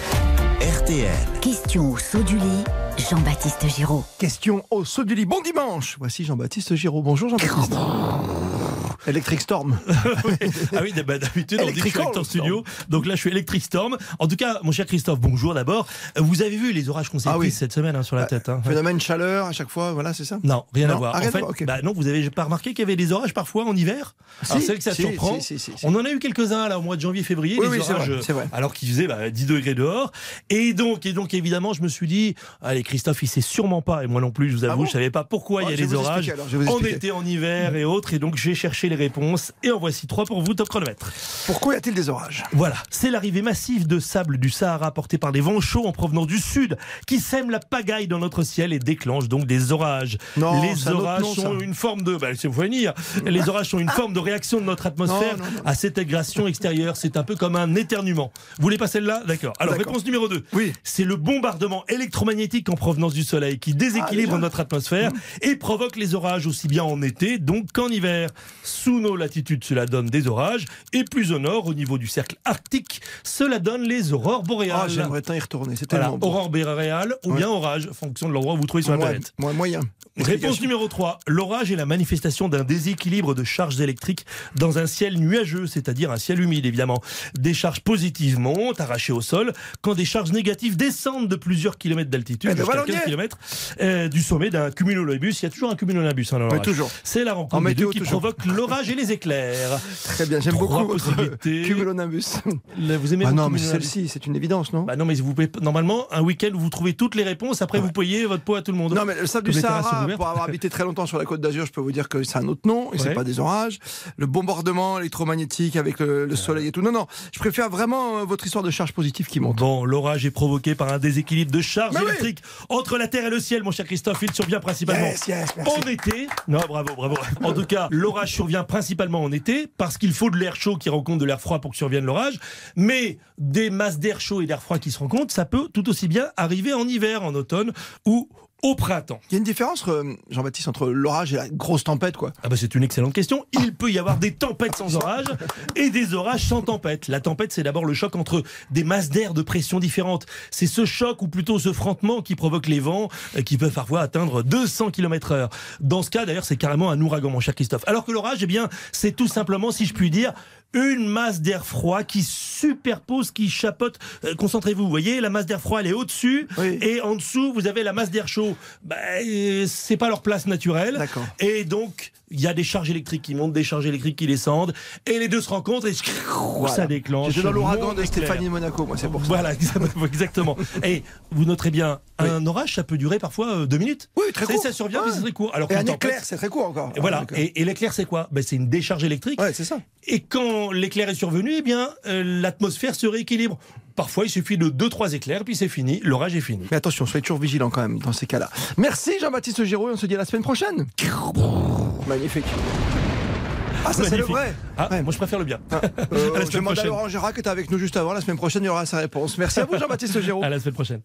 R T L. Question au saut du lit, Jean-Baptiste Giraud. Question au saut du lit. Bon dimanche. Voici Jean-Baptiste Giraud. Bonjour Jean-Baptiste. Electric Storm. Ah oui, bah, d'habitude on dit que je suis acteur studio, donc là je suis Electric Storm. En tout cas, mon cher Christophe, bonjour d'abord. Vous avez vu les orages qu'on s'est ah pris oui. cette semaine hein, sur la bah, tête. Hein. Phénomène chaleur à chaque fois, voilà, c'est ça? Non, rien non, à voir. Ah, rien en fait, à voir, okay. bah, non, vous avez pas remarqué qu'il y avait des orages parfois en hiver? Si, alors c'est vrai que ça si, surprend. Si, si, si, on en a eu quelques-uns là au mois de janvier, février, oui, les oui, orages, c'est vrai, c'est vrai. alors qu'il faisait bah, dix degrés dehors. Et donc, et donc évidemment, je me suis dit, allez Christophe, il sait sûrement pas, et moi non plus, je vous avoue, ah bon je savais pas pourquoi oh, il y a des orages alors, en été, en hiver et autres. Et donc j'ai cherché les réponses et en voici trois pour vous. Top chronomètre. Pourquoi y a-t-il des orages? Voilà, c'est l'arrivée massive de sable du Sahara porté par des vents chauds en provenance du sud qui sèment la pagaille dans notre ciel et déclenchent donc des orages. Non, les orages nom, sont ça. une forme de, bah, c'est vous venir. Les orages sont une forme de réaction de notre atmosphère non, non, non. à cette agression extérieure. C'est un peu comme un éternuement. Vous voulez pas celle-là? D'accord. Alors D'accord. réponse numéro deux. Oui. C'est le bombardement électromagnétique en provenance du Soleil qui déséquilibre ah, notre atmosphère mmh. et provoque les orages aussi bien en été donc qu'en hiver. Sous nos latitudes, cela donne des orages et plus au nord, au niveau du cercle arctique, cela donne les aurores boréales. Ah, j'aimerais tant y retourner, c'est voilà, tellement beau. Aurore boréale ou ouais. bien orage, en fonction de l'endroit où vous trouvez sur la moi, planète. Moi, moyen. Réponse numéro trois. L'orage est la manifestation d'un déséquilibre de charges électriques dans un ciel nuageux, c'est-à-dire un ciel humide, évidemment. Des charges positives montent, arrachées au sol, quand des charges négatives descendent de plusieurs kilomètres d'altitude, eh jusqu'à quinze kilomètres, euh, du sommet d'un cumulonimbus. Il y a toujours un cumulonimbus hein, dans l'orage. toujours. C'est la rencontre des deux qui toujours. provoque l'orage. l'orage et les éclairs. Très bien, j'aime Trois beaucoup votre possibilités. cumulonimbus. Là, vous aimez Ah le non, mais cumulonimbus? celle-ci, c'est une évidence, non? Bah non, mais vous pouvez normalement un week-end où vous trouvez toutes les réponses. Après, Ouais. vous payez votre pot à tout le monde. Non, mais le sable du Comme les terrasses sont Sahara, ouvertes. pour avoir habité très longtemps sur la Côte d'Azur, je peux vous dire que c'est un autre nom, et c'est Ouais. pas des orages. Le bombardement électromagnétique avec le, le soleil et tout. Non, non, je préfère vraiment euh, votre histoire de charge positive qui monte. Bon, l'orage est provoqué par un déséquilibre de charge Mais oui. électrique entre la Terre et le ciel, mon cher Christophe. Il survient principalement Yes, yes, merci. en été. Non, bravo, bravo. En tout cas, l'orage survient principalement en été parce qu'il faut de l'air chaud qui rencontre de l'air froid pour que survienne l'orage. Mais des masses d'air chaud et d'air froid qui se rencontrent, ça peut tout aussi bien arriver en hiver, en automne ou au printemps. Il y a une différence, euh, Jean-Baptiste, entre l'orage et la grosse tempête, quoi. Ah bah c'est une excellente question. Il peut y avoir des tempêtes sans orage et des orages sans tempête. La tempête, c'est d'abord le choc entre des masses d'air de pression différentes. C'est ce choc, ou plutôt ce frottement, qui provoque les vents euh, qui peuvent parfois atteindre deux cents kilomètres heure. Dans ce cas, d'ailleurs, c'est carrément un ouragan, mon cher Christophe. Alors que l'orage, eh bien, c'est tout simplement, si je puis dire, une masse d'air froid qui superpose, qui chapeaute. Euh, concentrez-vous, vous voyez, la masse d'air froid, elle est au-dessus, Oui. et en dessous, vous avez la masse d'air chaud. Bah, euh, c'est pas leur place naturelle. D'accord. Et donc, il y a des charges électriques qui montent, des charges électriques qui descendent, et les deux se rencontrent, et Voilà. ça déclenche. J'étais dans l'ouragan mon de éclair. Stéphanie Monaco, moi, c'est pour ça. Voilà, exactement. Et vous noterez bien, un orage, ça peut durer parfois euh, deux minutes. Oui, très C'est- court. Ça survient, Ouais. mais c'est très court. Alors Et qu'une un tempête- éclair, c'est très court encore. Et voilà. Ah, d'accord. Et, et l'éclair, c'est quoi? Ben, c'est une décharge électrique. Ouais, c'est ça. Et quand l'éclair est survenu, eh bien, euh, l'atmosphère se rééquilibre. Parfois, il suffit de deux, trois éclairs, puis c'est fini. L'orage est fini. Mais attention, soyez toujours vigilants quand même dans ces cas-là. Merci Jean-Baptiste Giraud, et on se dit à la semaine prochaine. Magnifique. Ah, ça c'est le Magnifique. vrai. Ah, moi, je préfère le bien. Euh, À la je semaine demande à prochaine. Laurent Gérard qui était avec nous juste avant. La semaine prochaine, il y aura sa réponse. Merci à vous Jean-Baptiste Giraud. À la semaine prochaine.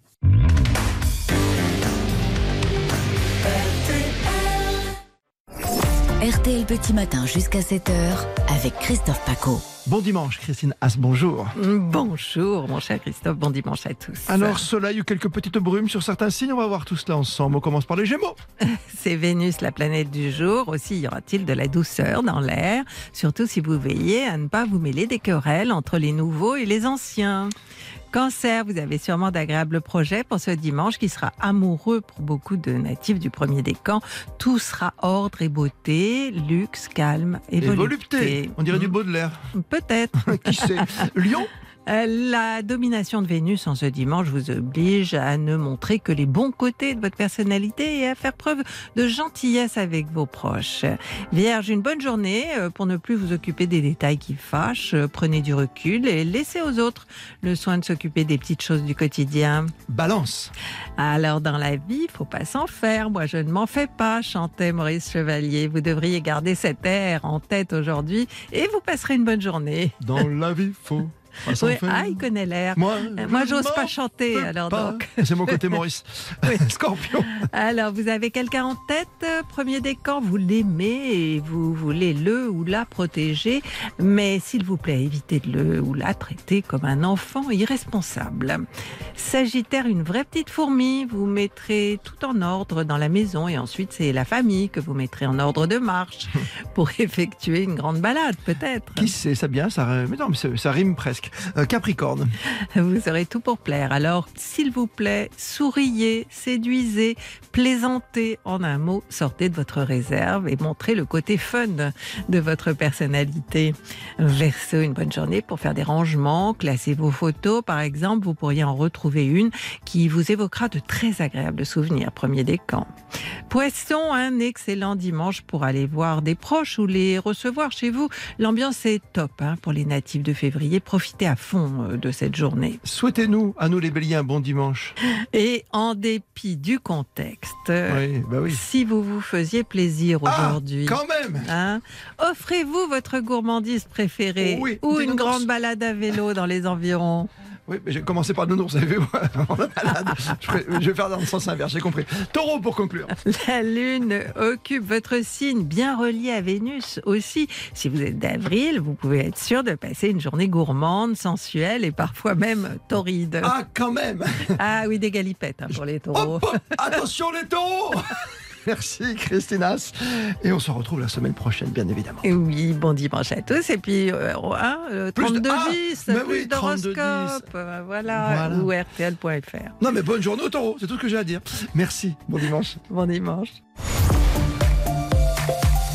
R T L Petit Matin jusqu'à sept heures avec Christophe Paco. Bon dimanche, Christine Haas, bonjour. Bonjour, mon cher Christophe, bon dimanche à tous. Alors, soleil ou quelques petites brumes sur certains signes, on va voir tout cela ensemble. On commence par les Gémeaux. C'est Vénus, la planète du jour. Aussi, y aura-t-il de la douceur dans l'air, surtout si vous veillez à ne pas vous mêler des querelles entre les nouveaux et les anciens. Cancer, vous avez sûrement d'agréables projets pour ce dimanche qui sera amoureux pour beaucoup de natifs du premier décan. Tout sera ordre et beauté, luxe, calme et, Et volupté. volupté. On dirait du Baudelaire. Peut-être. Qui sait? Lion. Euh, La domination de Vénus en ce dimanche vous oblige à ne montrer que les bons côtés de votre personnalité et à faire preuve de gentillesse avec vos proches. Vierge, une bonne journée euh, pour ne plus vous occuper des détails qui fâchent. Euh, Prenez du recul et laissez aux autres le soin de s'occuper des petites choses du quotidien. Balance. Alors dans la vie, faut pas s'en faire. Moi, je ne m'en fais pas, chantait Maurice Chevalier. Vous devriez garder cet air en tête aujourd'hui et vous passerez une bonne journée. Dans la vie, faut pas s'en Oui, faire. ah, il connaît l'air. Moi, Euh, Moi, je j'ose m'en pas chanter, fais alors pas. donc. C'est mon côté Maurice. Scorpion. Alors, vous avez quelqu'un en tête, euh, premier décan, vous l'aimez et vous voulez le ou la protéger, mais s'il vous plaît, évitez de le ou la traiter comme un enfant irresponsable. Sagittaire, une vraie petite fourmi, vous mettrez tout en ordre dans la maison et ensuite c'est la famille que vous mettrez en ordre de marche pour effectuer une grande balade, peut-être. Qui sait, ça bien, ça rime. Mais non, mais ça, ça rime presque. Euh, Capricorne. Vous aurez tout pour plaire. Alors, s'il vous plaît, souriez, séduisez, plaisantez. En un mot, sortez de votre réserve et montrez le côté fun de votre personnalité. Verseau, une bonne journée pour faire des rangements, classer vos photos. Par exemple, vous pourriez en retrouver une qui vous évoquera de très agréables souvenirs. Premier décan. Poisson, un excellent dimanche pour aller voir des proches ou les recevoir chez vous. L'ambiance est top hein, pour les natifs de février. Profitez à fond euh, de cette journée. Souhaitez-nous, à nous les béliers, un bon dimanche. Et en dépit du contexte, Oui, bah oui. si vous vous faisiez plaisir Ah, aujourd'hui, quand même. hein, offrez-vous votre gourmandise préférée Oui, ou des une nounours. grande balade à vélo dans les environs. Oui, mais j'ai commencé par le nounours, vous avez vu, moi, avant la balade. Je, ferai- je vais faire dans le sens inverse, j'ai compris. Taureau pour conclure. La Lune occupe votre signe, bien relié à Vénus aussi. Si vous êtes d'avril, vous pouvez être sûr de passer une journée gourmande, sensuelle et parfois même torride. Ah, quand même. Ah oui, des galipettes hein, pour les taureaux. Hop, hop, attention les taureaux. Merci Christine Haas. Et on se retrouve la semaine prochaine, bien évidemment. Et oui, bon dimanche à tous. Et puis, euh, hein, le Plus de- trente-deux Ah, dix, mais plus oui, trente-deux dix. d'horoscope, euh, voilà, Voilà. ou R T L point F R. Non mais bonne journée aux taureaux, c'est tout ce que j'ai à dire. Merci, bon dimanche. Bon dimanche.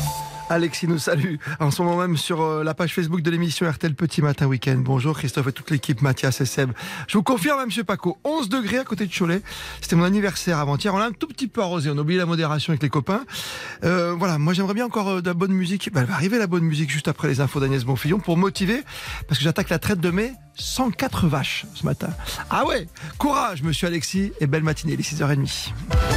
Alexis nous salue en ce moment même sur euh, la page Facebook de l'émission R T L Petit Matin Week-end. Bonjour Christophe et toute l'équipe, Mathias et Seb. Je vous confirme, monsieur Paco, onze degrés à côté de Cholet. C'était mon anniversaire avant-hier. On a un tout petit peu arrosé. On a oublié la modération avec les copains. Euh, voilà, moi j'aimerais bien encore euh, de la bonne musique. Ben, elle va arriver la bonne musique juste après les infos d'Agnès Bonfillon pour motiver, parce que j'attaque la traite de mai. cent quatre vaches ce matin. Ah ouais, courage monsieur Alexis et belle matinée, les six heures trente.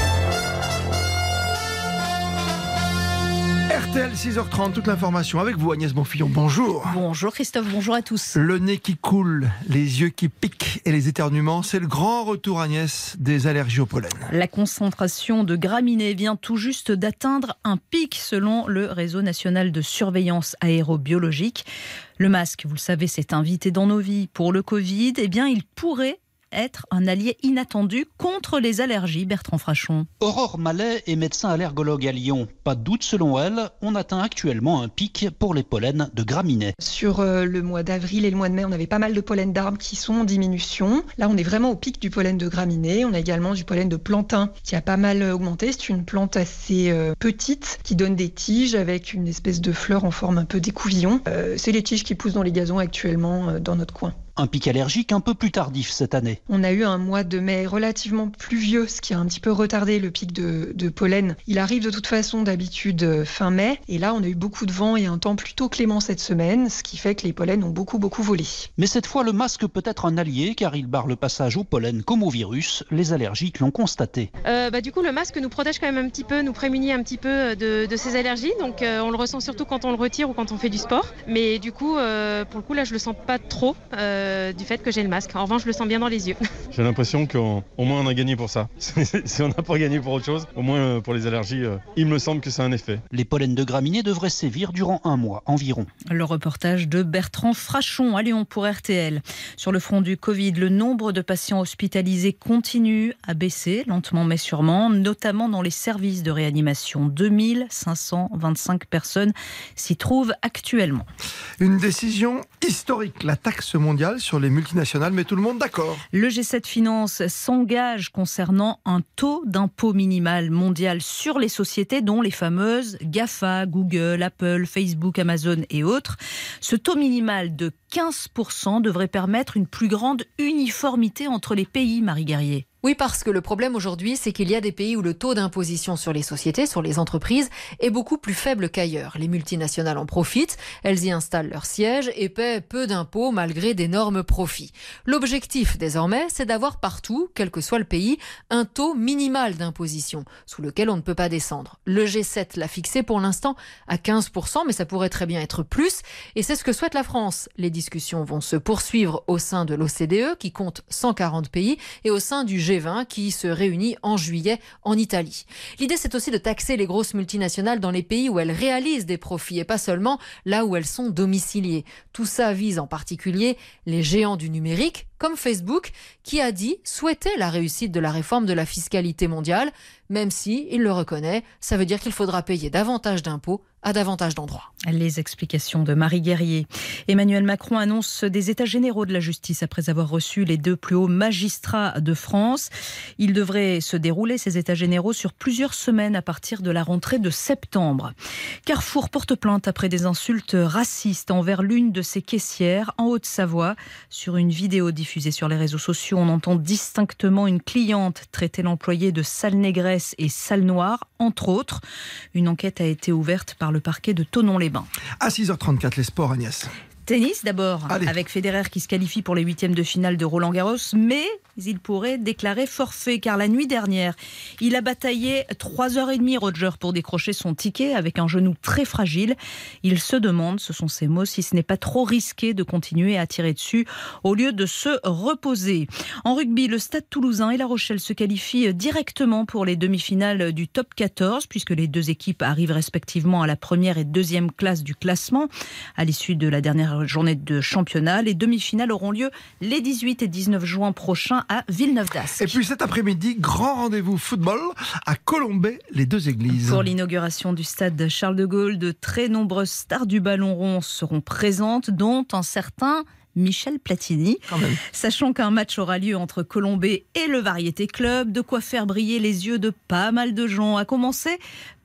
R T L six heures trente, toute l'information avec vous Agnès Bonfillon, bonjour. Bonjour Christophe, bonjour à tous. Le nez qui coule, les yeux qui piquent et les éternuements, c'est le grand retour Agnès des allergies au pollen. La concentration de graminées vient tout juste d'atteindre un pic selon le réseau national de surveillance aérobiologique. Le masque, vous le savez, s'est invité dans nos vies pour le Covid. Eh bien, il pourrait être un allié inattendu contre les allergies, Bertrand Frachon. Aurore Mallet est médecin allergologue à Lyon. Pas de doute, selon elle, on atteint actuellement un pic pour les pollens de graminées. Sur euh, le mois d'avril et le mois de mai, on avait pas mal de pollens d'arbres qui sont en diminution. Là, on est vraiment au pic du pollen de graminées. On a également du pollen de plantain qui a pas mal augmenté. C'est une plante assez euh, petite qui donne des tiges avec une espèce de fleur en forme un peu d'écouvillon. Euh, c'est les tiges qui poussent dans les gazons actuellement euh, dans notre coin. Un pic allergique un peu plus tardif cette année. On a eu un mois de mai relativement pluvieux, ce qui a un petit peu retardé le pic de, de pollen. Il arrive de toute façon d'habitude fin mai. Et là, on a eu beaucoup de vent et un temps plutôt clément cette semaine, ce qui fait que les pollens ont beaucoup, beaucoup volé. Mais cette fois, le masque peut être un allié, car il barre le passage au pollen comme au virus. Les allergiques l'ont constaté. Euh, bah, du coup, le masque nous protège quand même un petit peu, nous prémunit un petit peu de, de ces allergies. Donc, euh, on le ressent surtout quand on le retire ou quand on fait du sport. Mais du coup, euh, pour le coup, là, je le sens pas trop. Euh, du fait que j'ai le masque. En revanche, je le sens bien dans les yeux. J'ai l'impression qu'au moins on a gagné pour ça. Si on n'a pas gagné pour autre chose, au moins pour les allergies, il me semble que c'est un effet. Les pollens de graminées devraient sévir durant un mois environ. Le reportage de Bertrand Frachon à Lyon pour R T L. Sur le front du Covid, le nombre de patients hospitalisés continue à baisser, lentement mais sûrement, notamment dans les services de réanimation. deux mille cinq cent vingt-cinq personnes s'y trouvent actuellement. Une décision historique, la taxe mondiale sur les multinationales, mais tout le monde d'accord. Le G sept Finance s'engage concernant un taux d'impôt minimal mondial sur les sociétés, dont les fameuses GAFA, Google, Apple, Facebook, Amazon et autres. Ce taux minimal de quinze pour cent devrait permettre une plus grande uniformité entre les pays, Marie Guerrier. Oui, parce que le problème aujourd'hui, c'est qu'il y a des pays où le taux d'imposition sur les sociétés, sur les entreprises, est beaucoup plus faible qu'ailleurs. Les multinationales en profitent, elles y installent leur siège et paient peu d'impôts malgré d'énormes profits. L'objectif désormais, c'est d'avoir partout, quel que soit le pays, un taux minimal d'imposition, sous lequel on ne peut pas descendre. Le G sept l'a fixé pour l'instant à quinze pour cent, mais ça pourrait très bien être plus, et c'est ce que souhaite la France. Les discussions vont se poursuivre au sein de l'O C D E, qui compte cent quarante pays, et au sein du G vingt, qui se réunit en juillet en Italie. L'idée, c'est aussi de taxer les grosses multinationales dans les pays où elles réalisent des profits et pas seulement là où elles sont domiciliées. Tout ça vise en particulier les géants du numérique, comme Facebook, qui a dit souhaiter la réussite de la réforme de la fiscalité mondiale, même si, il le reconnaît, ça veut dire qu'il faudra payer davantage d'impôts à davantage d'endroits. Les explications de Marie Guerrier. Emmanuel Macron annonce des états généraux de la justice après avoir reçu les deux plus hauts magistrats de France. Il devrait se dérouler, ces états généraux, sur plusieurs semaines à partir de la rentrée de septembre. Carrefour porte plainte après des insultes racistes envers l'une de ses caissières en Haute-Savoie. Sur une vidéo diffusée sur les réseaux sociaux, on entend distinctement une cliente traiter l'employé de sale négresse et sale noire, entre autres. Une enquête a été ouverte par le parquet de Thonon-les-Bains. À six heures trente-quatre, les sports, Agnès. Tennis d'abord, Allez. avec Federer qui se qualifie pour les huitièmes de finale de Roland-Garros, mais il pourrait déclarer forfait car la nuit dernière, il a bataillé trois heures trente, Roger, pour décrocher son ticket avec un genou très fragile. Il se demande, ce sont ses mots, si ce n'est pas trop risqué de continuer à tirer dessus au lieu de se reposer. En rugby, le Stade Toulousain et La Rochelle se qualifient directement pour les demi-finales du top quatorze, puisque les deux équipes arrivent respectivement à la première et deuxième classe du classement. À l'issue de la dernière journée de championnat, les demi-finales auront lieu les dix-huit et dix-neuf juin prochains à Villeneuve-d'Ascq. Et puis cet après-midi, grand rendez-vous football à Colombey-les-Deux-Églises. Pour l'inauguration du stade Charles de Gaulle, de très nombreuses stars du ballon rond seront présentes, dont un certain Michel Platini. Sachant qu'un match aura lieu entre Colombey et le Variété Club, de quoi faire briller les yeux de pas mal de gens, à commencer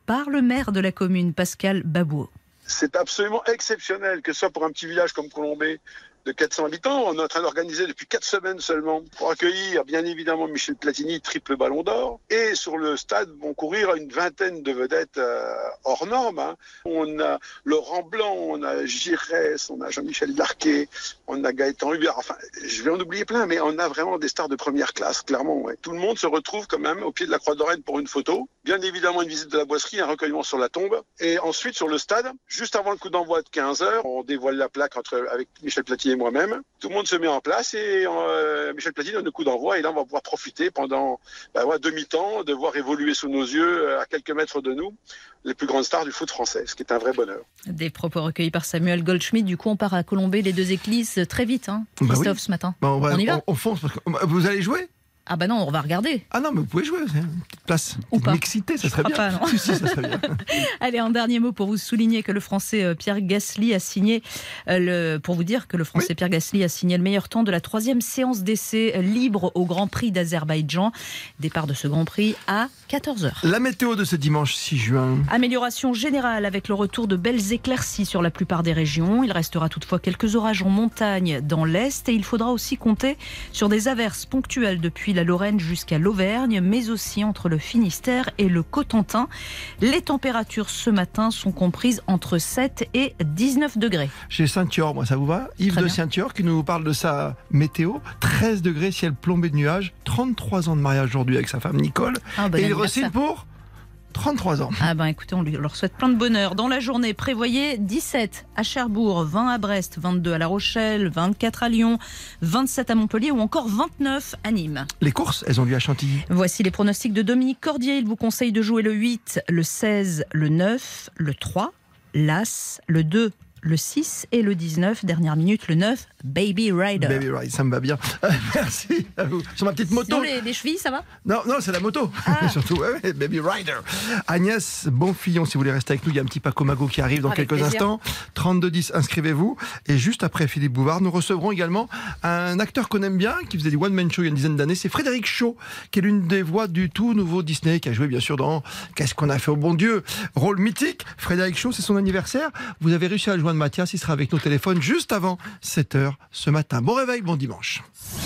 par le maire de la commune, Pascal Babouo. C'est absolument exceptionnel, que ce soit pour un petit village comme Colombey de quatre cents habitants. On est en train d'organiser depuis quatre semaines seulement pour accueillir bien évidemment Michel Platini, triple ballon d'or. Et sur le stade vont courir une vingtaine de vedettes euh, hors normes. Hein. On a Laurent Blanc, on a Giresse, on a Jean-Michel Larquet, on a Gaëtan Hubert. Enfin, je vais en oublier plein, mais on a vraiment des stars de première classe, clairement. Ouais. Tout le monde se retrouve quand même au pied de la Croix d'Orène pour une photo. Bien évidemment, une visite de la boisserie, un recueillement sur la tombe. Et ensuite, sur le stade, juste avant le coup d'envoi de quinze heures, on dévoile la plaque entre, avec Michel Platini et moi-même. Tout le monde se met en place et euh, Michel Platini donne le coup d'envoi. Et là, on va pouvoir profiter pendant bah, ouais, demi-temps de voir évoluer sous nos yeux, à quelques mètres de nous, les plus grandes stars du foot français, ce qui est un vrai bonheur. Des propos recueillis par Samuel Goldschmidt. Du coup, on part à Colombey, les deux églises, très vite, hein, Christophe, bah oui. ce matin. Bah on, va, on y va on, on fonce. Parce que, vous allez jouer ? Ah bah non, on va regarder. Ah non, mais vous pouvez jouer, c'est une petite place. Ou une pas. Mixité, ça serait bien. Pas, non. Si, si, ça serait bien. Allez, un dernier mot pour vous souligner que le Français Pierre Gasly a signé, le, pour vous dire que le Français oui. Pierre Gasly a signé le meilleur temps de la troisième séance d'essai libre au Grand Prix d'Azerbaïdjan. Départ de ce Grand Prix à quatorze heures. La météo de ce dimanche six juin. Amélioration générale avec le retour de belles éclaircies sur la plupart des régions. Il restera toutefois quelques orages en montagne dans l'Est et il faudra aussi compter sur des averses ponctuelles depuis la Lorraine jusqu'à l'Auvergne, mais aussi entre le Finistère et le Cotentin. Les températures ce matin sont comprises entre sept et dix-neuf degrés. Chez Saint-Thior, moi ça vous va ? Yves Très de Saint-Thior qui nous parle de sa météo. treize degrés, ciel plombé de nuages. trente-trois ans de mariage aujourd'hui avec sa femme Nicole. Ah, bon et il re-signe pour trente-trois ans. Ah ben écoutez, on leur souhaite plein de bonheur. Dans la journée, prévoyez dix-sept à Cherbourg, vingt à Brest, vingt-deux à La Rochelle, vingt-quatre à Lyon, vingt-sept à Montpellier ou encore vingt-neuf à Nîmes. Les courses, elles ont lieu à Chantilly. Voici les pronostics de Dominique Cordier. Il vous conseille de jouer le huit, le seize, le neuf, le trois, l'As, le deux, le six et le dix-neuf. Dernière minute, le neuf, Baby Rider. Baby Rider, ça me va bien. Merci à vous. Sur ma petite moto. Sinon, les, les chevilles, ça va ? Non, non, c'est la moto. Ah. Surtout, ouais, ouais, Baby Rider. Agnès Bonfillon, si vous voulez rester avec nous, il y a un petit Paco Mago qui arrive dans avec quelques plaisir. instants. trente-deux dix, inscrivez-vous. Et juste après Philippe Bouvard, nous recevrons également un acteur qu'on aime bien, qui faisait du one-man show il y a une dizaine d'années. C'est Frédéric Shaw, qui est l'une des voix du tout nouveau Disney, qui a joué bien sûr dans Qu'est-ce qu'on a fait au bon Dieu ? Rôle mythique. Frédéric Shaw, c'est son anniversaire. Vous avez réussi à le joindre, Mathias. Il sera avec nos téléphones juste avant sept heures ce matin. Bon réveil, bon dimanche.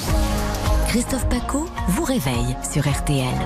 Christophe Paco vous réveille sur R T L.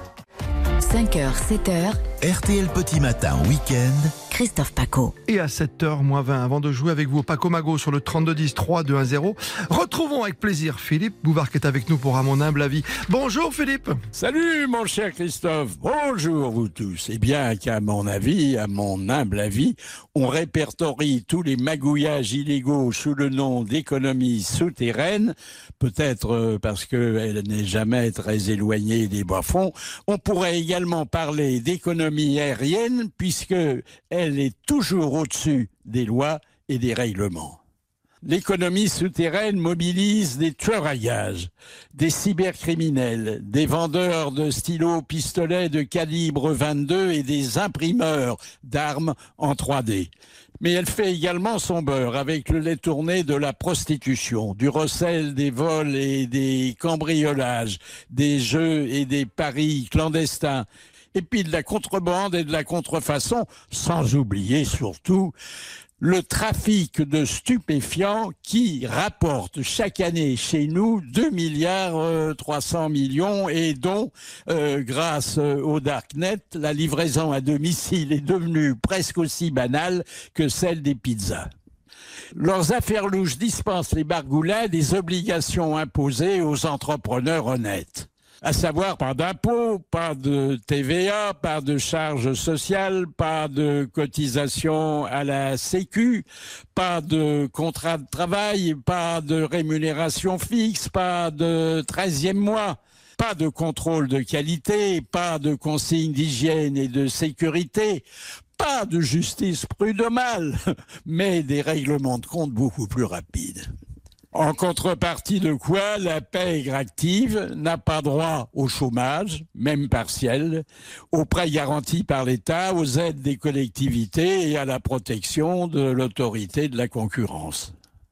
cinq heures, sept heures. R T L Petit Matin Week-end. Christophe Paco. Et à sept heures moins vingt, avant de jouer avec vous au Paco Mago sur le trente-deux dix, trois deux un zéro, retrouvons avec plaisir Philippe Bouvard qui est avec nous pour À mon humble avis. Bonjour Philippe. Salut mon cher Christophe, bonjour vous tous. Eh bien qu'à mon avis, à mon humble avis, on répertorie tous les magouillages illégaux sous le nom d'économie souterraine, peut-être parce qu'elle n'est jamais très éloignée des bas-fonds. On pourrait également parler d'économie aérienne puisque elle est toujours au-dessus des lois et des règlements. L'économie souterraine mobilise des tueurs à gages, des cybercriminels, des vendeurs de stylos pistolets de calibre vingt-deux et des imprimeurs d'armes en trois D. Mais elle fait également son beurre avec le lait tourné de la prostitution, du recel des vols et des cambriolages, des jeux et des paris clandestins, et puis de la contrebande et de la contrefaçon, sans oublier surtout le trafic de stupéfiants qui rapporte chaque année chez nous deux milliards trois cents millions et dont, euh, grâce au Darknet, la livraison à domicile est devenue presque aussi banale que celle des pizzas. Leurs affaires louches dispensent les bargoulins des obligations imposées aux entrepreneurs honnêtes. À savoir, pas d'impôts, pas de T V A, pas de charges sociales, pas de cotisation à la Sécu, pas de contrat de travail, pas de rémunération fixe, pas de treizième mois, pas de contrôle de qualité, pas de consignes d'hygiène et de sécurité, pas de justice prud'homale, mais des règlements de compte beaucoup plus rapides. En contrepartie de quoi, la pègre active n'a pas droit au chômage, même partiel, aux prêts garantis par l'État, aux aides des collectivités et à la protection de l'autorité de la concurrence.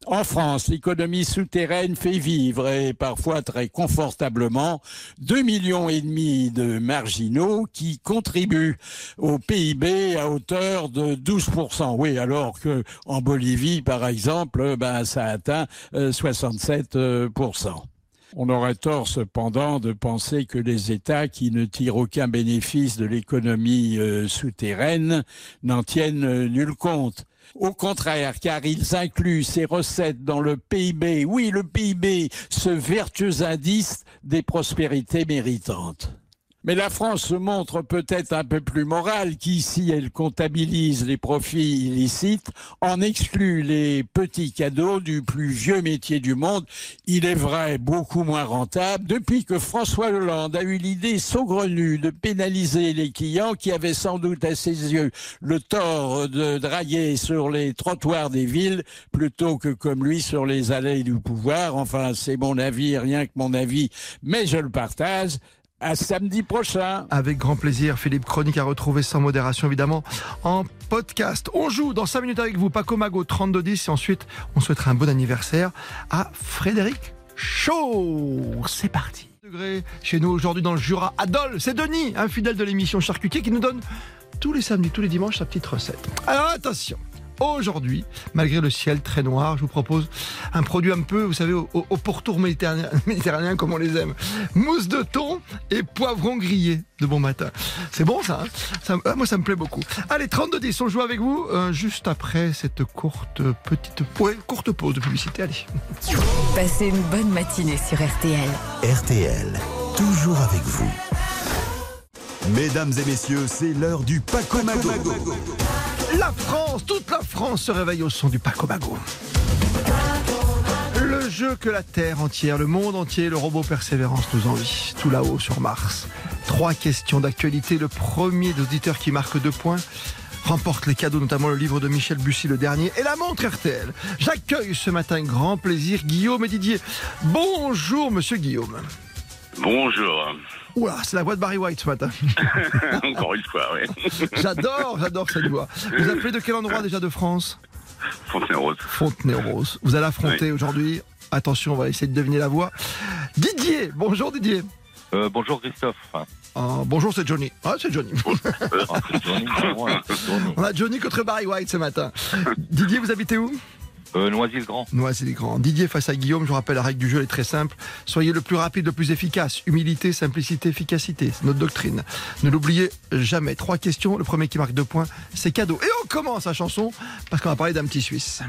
En France, l'économie souterraine fait vivre, et parfois très confortablement, deux millions et demi de marginaux qui contribuent au P I B à hauteur de douze pour cent. Oui, alors que en Bolivie, par exemple, ben, ça atteint euh, soixante-sept pour cent. On aurait tort cependant de penser que les États qui ne tirent aucun bénéfice de l'économie euh, souterraine n'en tiennent euh, nul compte. Au contraire, car ils incluent ces recettes dans le P I B, oui, le P I B, ce vertueux indice des prospérités méritantes. Mais la France se montre peut-être un peu plus morale qu'ici elle comptabilise les profits illicites, en exclut les petits cadeaux du plus vieux métier du monde, il est vrai beaucoup moins rentable, depuis que François Hollande a eu l'idée saugrenue de pénaliser les clients qui avaient sans doute à ses yeux le tort de draguer sur les trottoirs des villes plutôt que comme lui sur les allées du pouvoir. Enfin, c'est mon avis, rien que mon avis, mais je le partage. À samedi prochain. Avec grand plaisir, Philippe. Chronique à retrouver sans modération, évidemment, en podcast. On joue dans cinq minutes avec vous, Paco Mago, trente-deux dix. Et ensuite, on souhaitera un bon anniversaire à Frédéric Chaud. C'est parti. Degré chez nous aujourd'hui dans le Jura. Adol, c'est Denis, un fidèle de l'émission Charcutier, qui nous donne tous les samedis, tous les dimanches, sa petite recette. Alors attention. Aujourd'hui, malgré le ciel très noir, je vous propose un produit un peu, vous savez, au, au pourtour méditerranéen, méditerranéen comme on les aime. Mousse de thon et poivron grillé de bon matin. C'est bon ça, hein ça, moi ça me plaît beaucoup. Allez, trente-deux dix, on joue avec vous euh, juste après cette courte petite ouais, courte pause de publicité. Allez. Passez une bonne matinée sur R T L. R T L, toujours avec vous. Mesdames et messieurs, c'est l'heure du Paco Mago. La France, toute la France se réveille au son du Paco Mago. Le jeu que la Terre entière, le monde entier, le robot Persévérance nous envie, tout là-haut sur Mars. Trois questions d'actualité. Le premier auditeur qui marque deux points remporte les cadeaux, notamment le livre de Michel Bussy, le dernier, et la montre R T L. J'accueille ce matin, grand plaisir, Guillaume et Didier. Bonjour, monsieur Guillaume. Bonjour. Oula, c'est la voix de Barry White ce matin. Encore une fois, oui. J'adore, j'adore cette voix. Vous appelez de quel endroit déjà de France ? Fontenay-aux-Roses. Fontenay-aux-Roses. Vous allez affronter oui. aujourd'hui, attention, on va essayer de deviner la voix. Didier, bonjour Didier. Euh, bonjour Christophe. Oh, bonjour, c'est Johnny. Ah, c'est Johnny. Ah, c'est Johnny, c'est moi, c'est Johnny. On a Johnny contre Barry White ce matin. Didier, vous habitez où ? Euh, Noisy-le-Grand. Noisy-le-Grand. Didier face à Guillaume, je vous rappelle, la règle du jeu elle est très simple. Soyez le plus rapide, le plus efficace. Humilité, simplicité, efficacité. C'est notre doctrine. Ne l'oubliez jamais. Trois questions. Le premier qui marque deux points, c'est cadeau. Et on commence la chanson parce qu'on va parler d'un petit Suisse.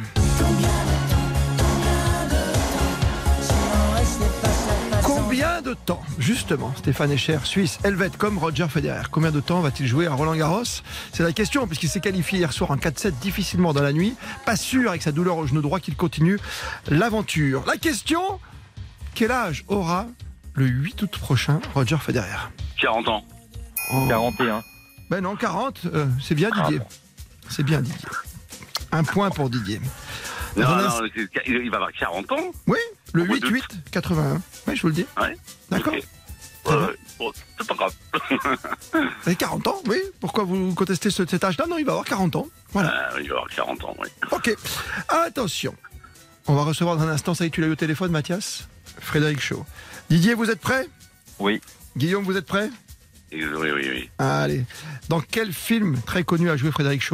Combien de temps, justement, Stéphane Escher, Suisse, helvète comme Roger Federer, combien de temps va-t-il jouer à Roland-Garros ? C'est la question, puisqu'il s'est qualifié hier soir en quatre sept difficilement dans la nuit. Pas sûr, avec sa douleur au genou droit, qu'il continue l'aventure. La question, quel âge aura le huit août prochain Roger Federer ? quarante ans. Oh. quarante et un. Ben non, quarante, euh, c'est bien Didier. C'est bien Didier. Un point pour Didier. Non, non, non, il va avoir quarante ans. Oui, le huit huit quatre-vingt-un. Oui, je vous le dis. Ouais. D'accord. Okay. Euh, bon, c'est pas grave. Vous avez quarante ans, oui. Pourquoi vous contestez ce, cet âge-là ? Non, il va avoir quarante ans. Voilà. Euh, il va avoir quarante ans, oui. Ok. Attention. On va recevoir dans un instant, ça y est, tu l'as eu au téléphone, Mathias ? Frédéric Chaud. Didier, vous êtes prêt ? Oui. Guillaume, vous êtes prêt ? Oui, oui, oui. Allez. Dans quel film très connu a joué Frédéric Chaud ?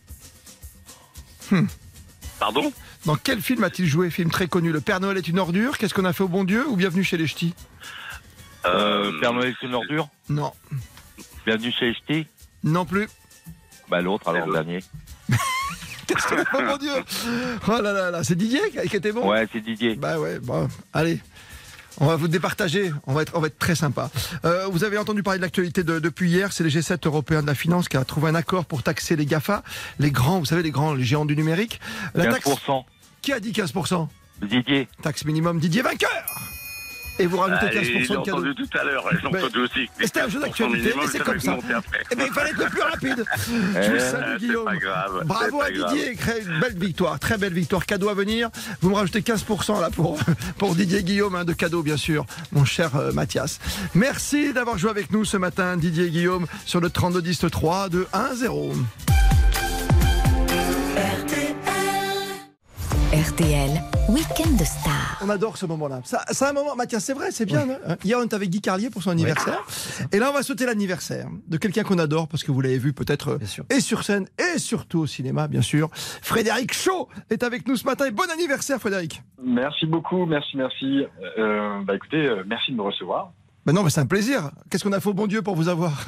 hmm. Pardon ? Dans quel film a-t-il joué ? Film très connu. Le Père Noël est une ordure, Qu'est-ce qu'on a fait au bon Dieu ou Bienvenue chez les Ch'tis ? euh, Père Noël est une ordure ? Non. Bienvenue chez les Ch'tis ? Non plus. Bah l'autre, alors le dernier. Qu'est-ce qu'on a fait au bon Dieu ? Oh là là là, c'est Didier qui était bon ? Ouais, c'est Didier. Bah ouais, bon, allez. On va vous départager, on va être, on va être très sympa. Euh, vous avez entendu parler de l'actualité de, depuis hier, c'est le G sept européen de la finance qui a trouvé un accord pour taxer les GAFA, les grands, vous savez, les grands, les géants du numérique. La quinze pour cent. Taxe... Qui a dit quinze pour cent ? Didier. Taxe minimum, Didier vainqueur. Et vous rajoutez quinze pour cent de cadeau. J'ai entendu tout à l'heure, j'ai entendu aussi. C'était un jeu d'actualité, et c'est comme ça. Eh bien, il fallait être le plus rapide. Je vous salue, Guillaume. Pas grave, bravo à Didier, une belle victoire, très belle victoire. Cadeau à venir. Vous me rajoutez quinze pour cent là pour, pour Didier Guillaume, hein, de cadeaux bien sûr, mon cher euh, Mathias. Merci d'avoir joué avec nous ce matin, Didier et Guillaume, sur le trente-deux dix trois de un zéro. R T L, week-end de star. On adore ce moment-là. Ça, c'est un moment, Mathias, c'est vrai, c'est bien. Oui. Hein. Hier, on était avec Guy Carlier pour son anniversaire. Oui. Et là, on va souhaiter l'anniversaire de quelqu'un qu'on adore, parce que vous l'avez vu peut-être et sur scène et surtout au cinéma, bien sûr. Frédéric Shaw est avec nous ce matin. Et bon anniversaire, Frédéric. Merci beaucoup, merci, merci. Euh, bah écoutez, euh, merci de me recevoir. Ben non, mais c'est un plaisir. Qu'est-ce qu'on a fait au bon Dieu pour vous avoir?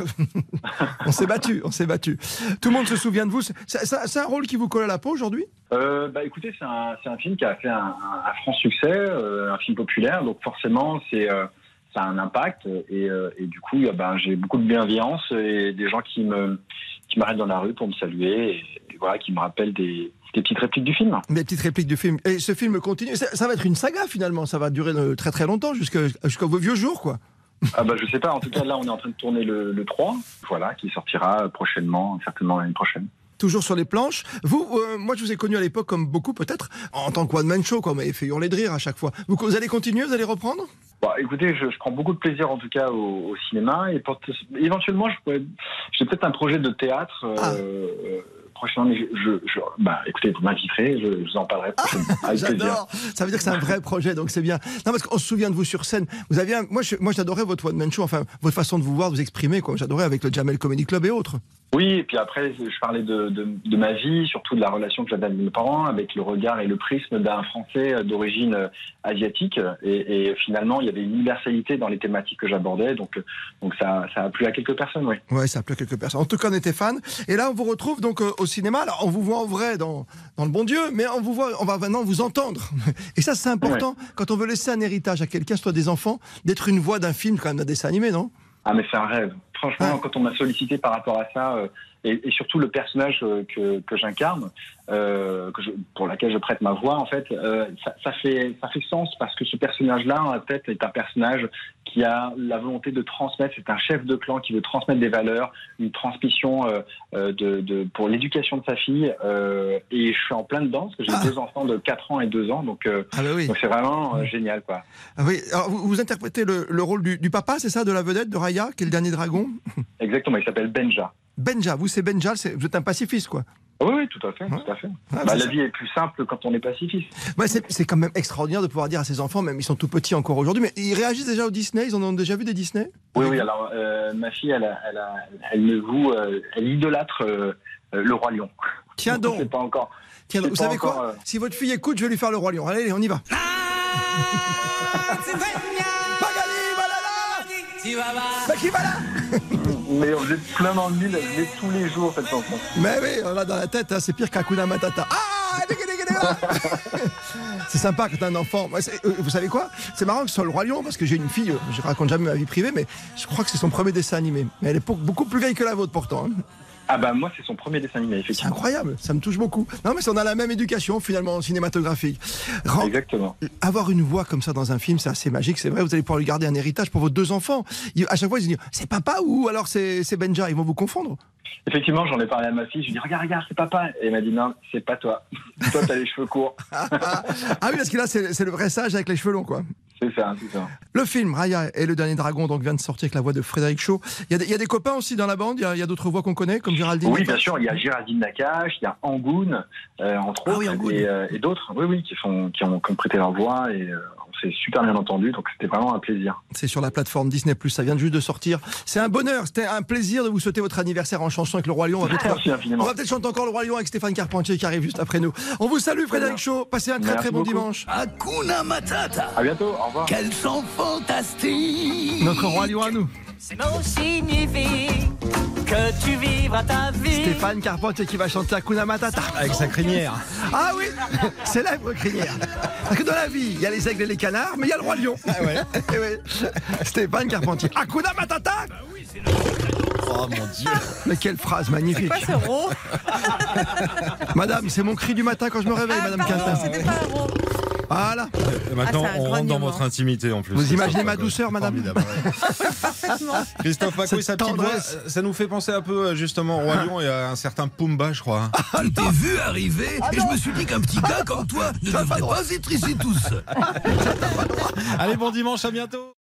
On s'est battu, on s'est battu. Tout le monde se souvient de vous. C'est, c'est, c'est un rôle qui vous colle à la peau aujourd'hui? euh, Bah écoutez, c'est un, c'est un film qui a fait un, un, un franc succès, euh, un film populaire, donc forcément c'est euh, ça a un impact et, euh, et du coup, ben, j'ai beaucoup de bienveillance et des gens qui me qui m'arrêtent dans la rue pour me saluer et, et voilà, qui me rappellent des Des petites répliques du film. Des petites répliques du film. Et ce film continue. Ça, ça va être une saga finalement. Ça va durer très très longtemps, jusqu'à, jusqu'à vos vieux jours, quoi. Ah bah je sais pas. En tout cas, là, on est en train de tourner le, le trois, voilà, qui sortira prochainement, certainement l'année prochaine. Toujours sur les planches. Vous, euh, moi, je vous ai connu à l'époque, comme beaucoup peut-être, en tant que one-man show, quoi. Vous m'avez fait hurler de rire à chaque fois. Vous, vous allez continuer, vous allez reprendre? Bon, écoutez, je, je prends beaucoup de plaisir en tout cas au, au cinéma et pour, éventuellement, je pourrais, j'ai peut-être un projet de théâtre. Ah. Euh, Prochainement, mais je, je, je, bah, écoutez, vous m'inviterez, je, je vous en parlerai prochainement. Ah, j'adore. Ça veut dire que c'est un vrai projet, donc c'est bien. Non, parce qu'on se souvient de vous sur scène. Vous aviez, un, moi, je, moi, j'adorais votre one man show, enfin, votre façon de vous voir, de vous exprimer, quoi. J'adorais avec le Jamel Comedy Club et autres. Oui, et puis après, je parlais de, de, de ma vie, surtout de la relation que j'avais avec mes parents, avec le regard et le prisme d'un Français d'origine asiatique. Et, et finalement, il y avait une universalité dans les thématiques que j'abordais, donc, donc ça, ça a plu à quelques personnes, oui. Oui, ça a plu à quelques personnes. En tout cas, on était fans. Et là, on vous retrouve donc euh, au cinéma. Alors, on vous voit en vrai dans, dans le bon Dieu, mais on vous voit, on va maintenant vous entendre. Et ça, c'est important ouais. Quand on veut laisser un héritage à quelqu'un, soit des enfants, d'être une voix d'un film, quand même, d'un dessin animé, non? Ah, mais c'est un rêve. Franchement, ah. quand on m'a sollicité par rapport à ça, euh, et, et surtout le personnage euh, que, que j'incarne, euh, que je, pour laquelle je prête ma voix, en fait, euh, ça, ça fait ça fait sens parce que ce personnage-là, en fait, est un personnage qui a la volonté de transmettre. C'est un chef de clan qui veut transmettre des valeurs, une transmission euh, de, de pour l'éducation de sa fille. Euh, et je suis en plein dedans parce que j'ai ah. deux enfants de quatre ans et deux ans, donc euh, ah bah oui. donc c'est vraiment euh, génial, quoi. Ah oui. Alors vous, vous interprétez le, le rôle du, du papa, c'est ça, de la vedette de Raya, qui est le dernier dragon? Exactement, il s'appelle Benja. Benja, vous c'est Benja, c'est, vous êtes un pacifiste, quoi. Oui, oui, tout à fait, tout à fait. Ah, bah, la ça. vie est plus simple quand on est pacifiste. Ouais, c'est, c'est quand même extraordinaire de pouvoir dire à ses enfants, même ils sont tout petits encore aujourd'hui, mais ils réagissent déjà au Disney, ils en ont déjà vu des Disney? Oui, oui, alors euh, ma fille, elle, a, elle, a, elle me voue, euh, elle idolâtre euh, le Roi Lion. Tiens donc. C'est pas encore. Tiens donc, vous savez encore, quoi euh... Si votre fille écoute, je vais lui faire le Roi Lion. Allez, on y va. Bah qui va là? Mais on faisait plein dans le mille, elle faisait tous les jours cette chanson. Mais oui, on l'a dans la tête, hein, c'est pire qu'Hakuna Matata. Ah, c'est sympa quand t'as un enfant. Vous savez quoi? C'est marrant que ce soit le Roi Lion, parce que j'ai une fille, je raconte jamais ma vie privée, mais je crois que c'est son premier dessin animé. Mais elle est beaucoup plus vieille que la vôtre pourtant. Hein. Ah bah moi c'est son premier dessin animé, effectivement. C'est incroyable, ça me touche beaucoup. Non mais on a la même éducation finalement cinématographique. Rend... Exactement. Avoir une voix comme ça dans un film, c'est assez magique, c'est vrai. Vous allez pouvoir lui garder un héritage pour vos deux enfants. À chaque fois ils se disent c'est papa ou alors c'est, c'est Benja, ils vont vous confondre. Effectivement, j'en ai parlé à ma fille, je lui ai dit regarde, regarde, c'est papa. Et elle m'a dit non, c'est pas toi. Toi t'as les cheveux courts. ah oui, parce que là c'est, c'est le vrai sage avec les cheveux longs, quoi. C'est ça, c'est ça. Le film Raya et le dernier dragon donc vient de sortir avec la voix de Frédéric Shaw. Il y a des, il y a des copains aussi dans la bande. Il y a, il y a d'autres voix qu'on connaît comme Géraldine. Oui, Nakache. Bien sûr. Il y a Géraldine Nakache, il y a Angoun, euh, entre ah, autres, oui, Angoun. Et, euh, et d'autres. Oui, oui, qui font, qui ont, qui ont prêté leur voix et euh, on s'est super bien entendu. Donc c'était vraiment un plaisir. C'est sur la plateforme Disney plus. Ça vient juste de sortir. C'est un bonheur. C'était un plaisir de vous souhaiter votre anniversaire en chanson avec le Roi Lion. On va peut-être, Merci infiniment. On va peut-être chanter encore le Roi Lion avec Stéphane Carpentier qui arrive juste après nous. On vous salue, Frédéric Shaw. Passez un très Merci très bon beaucoup. dimanche. Hakuna Matata. À bientôt. Au revoir. Quel chant fantastique. Notre Roi Lion à nous. Ces mots signifient que tu vivras ta vie. Stéphane Carpentier qui va chanter Hakuna Matata. Avec sa crinière. Ah oui, célèbre crinière. Parce que dans la vie, il y a les aigles et les canards, mais il y a le Roi Lion. Ah ouais. Et ouais. Stéphane Carpentier. Hakuna Matata. Bah oui, c'est le... Oh mon Dieu. Mais quelle phrase magnifique. C'est quoi ce rond? Madame, c'est mon cri du matin quand je me réveille, ah, Madame pardon, Quintin. C'était pas un rond. Voilà. Et maintenant, ah, on rentre dans votre intimité en plus. Vous imaginez ma douceur, madame? Parfaitement. Christophe Paco et sa petite voix, ça nous fait penser un peu justement au Roi Lion et à un certain Pumba, je crois. Ah, je t'ai vu arriver ah, et je me suis dit qu'un petit gars comme toi ne devrait pas être ici tout seul. Allez, bon dimanche, à bientôt.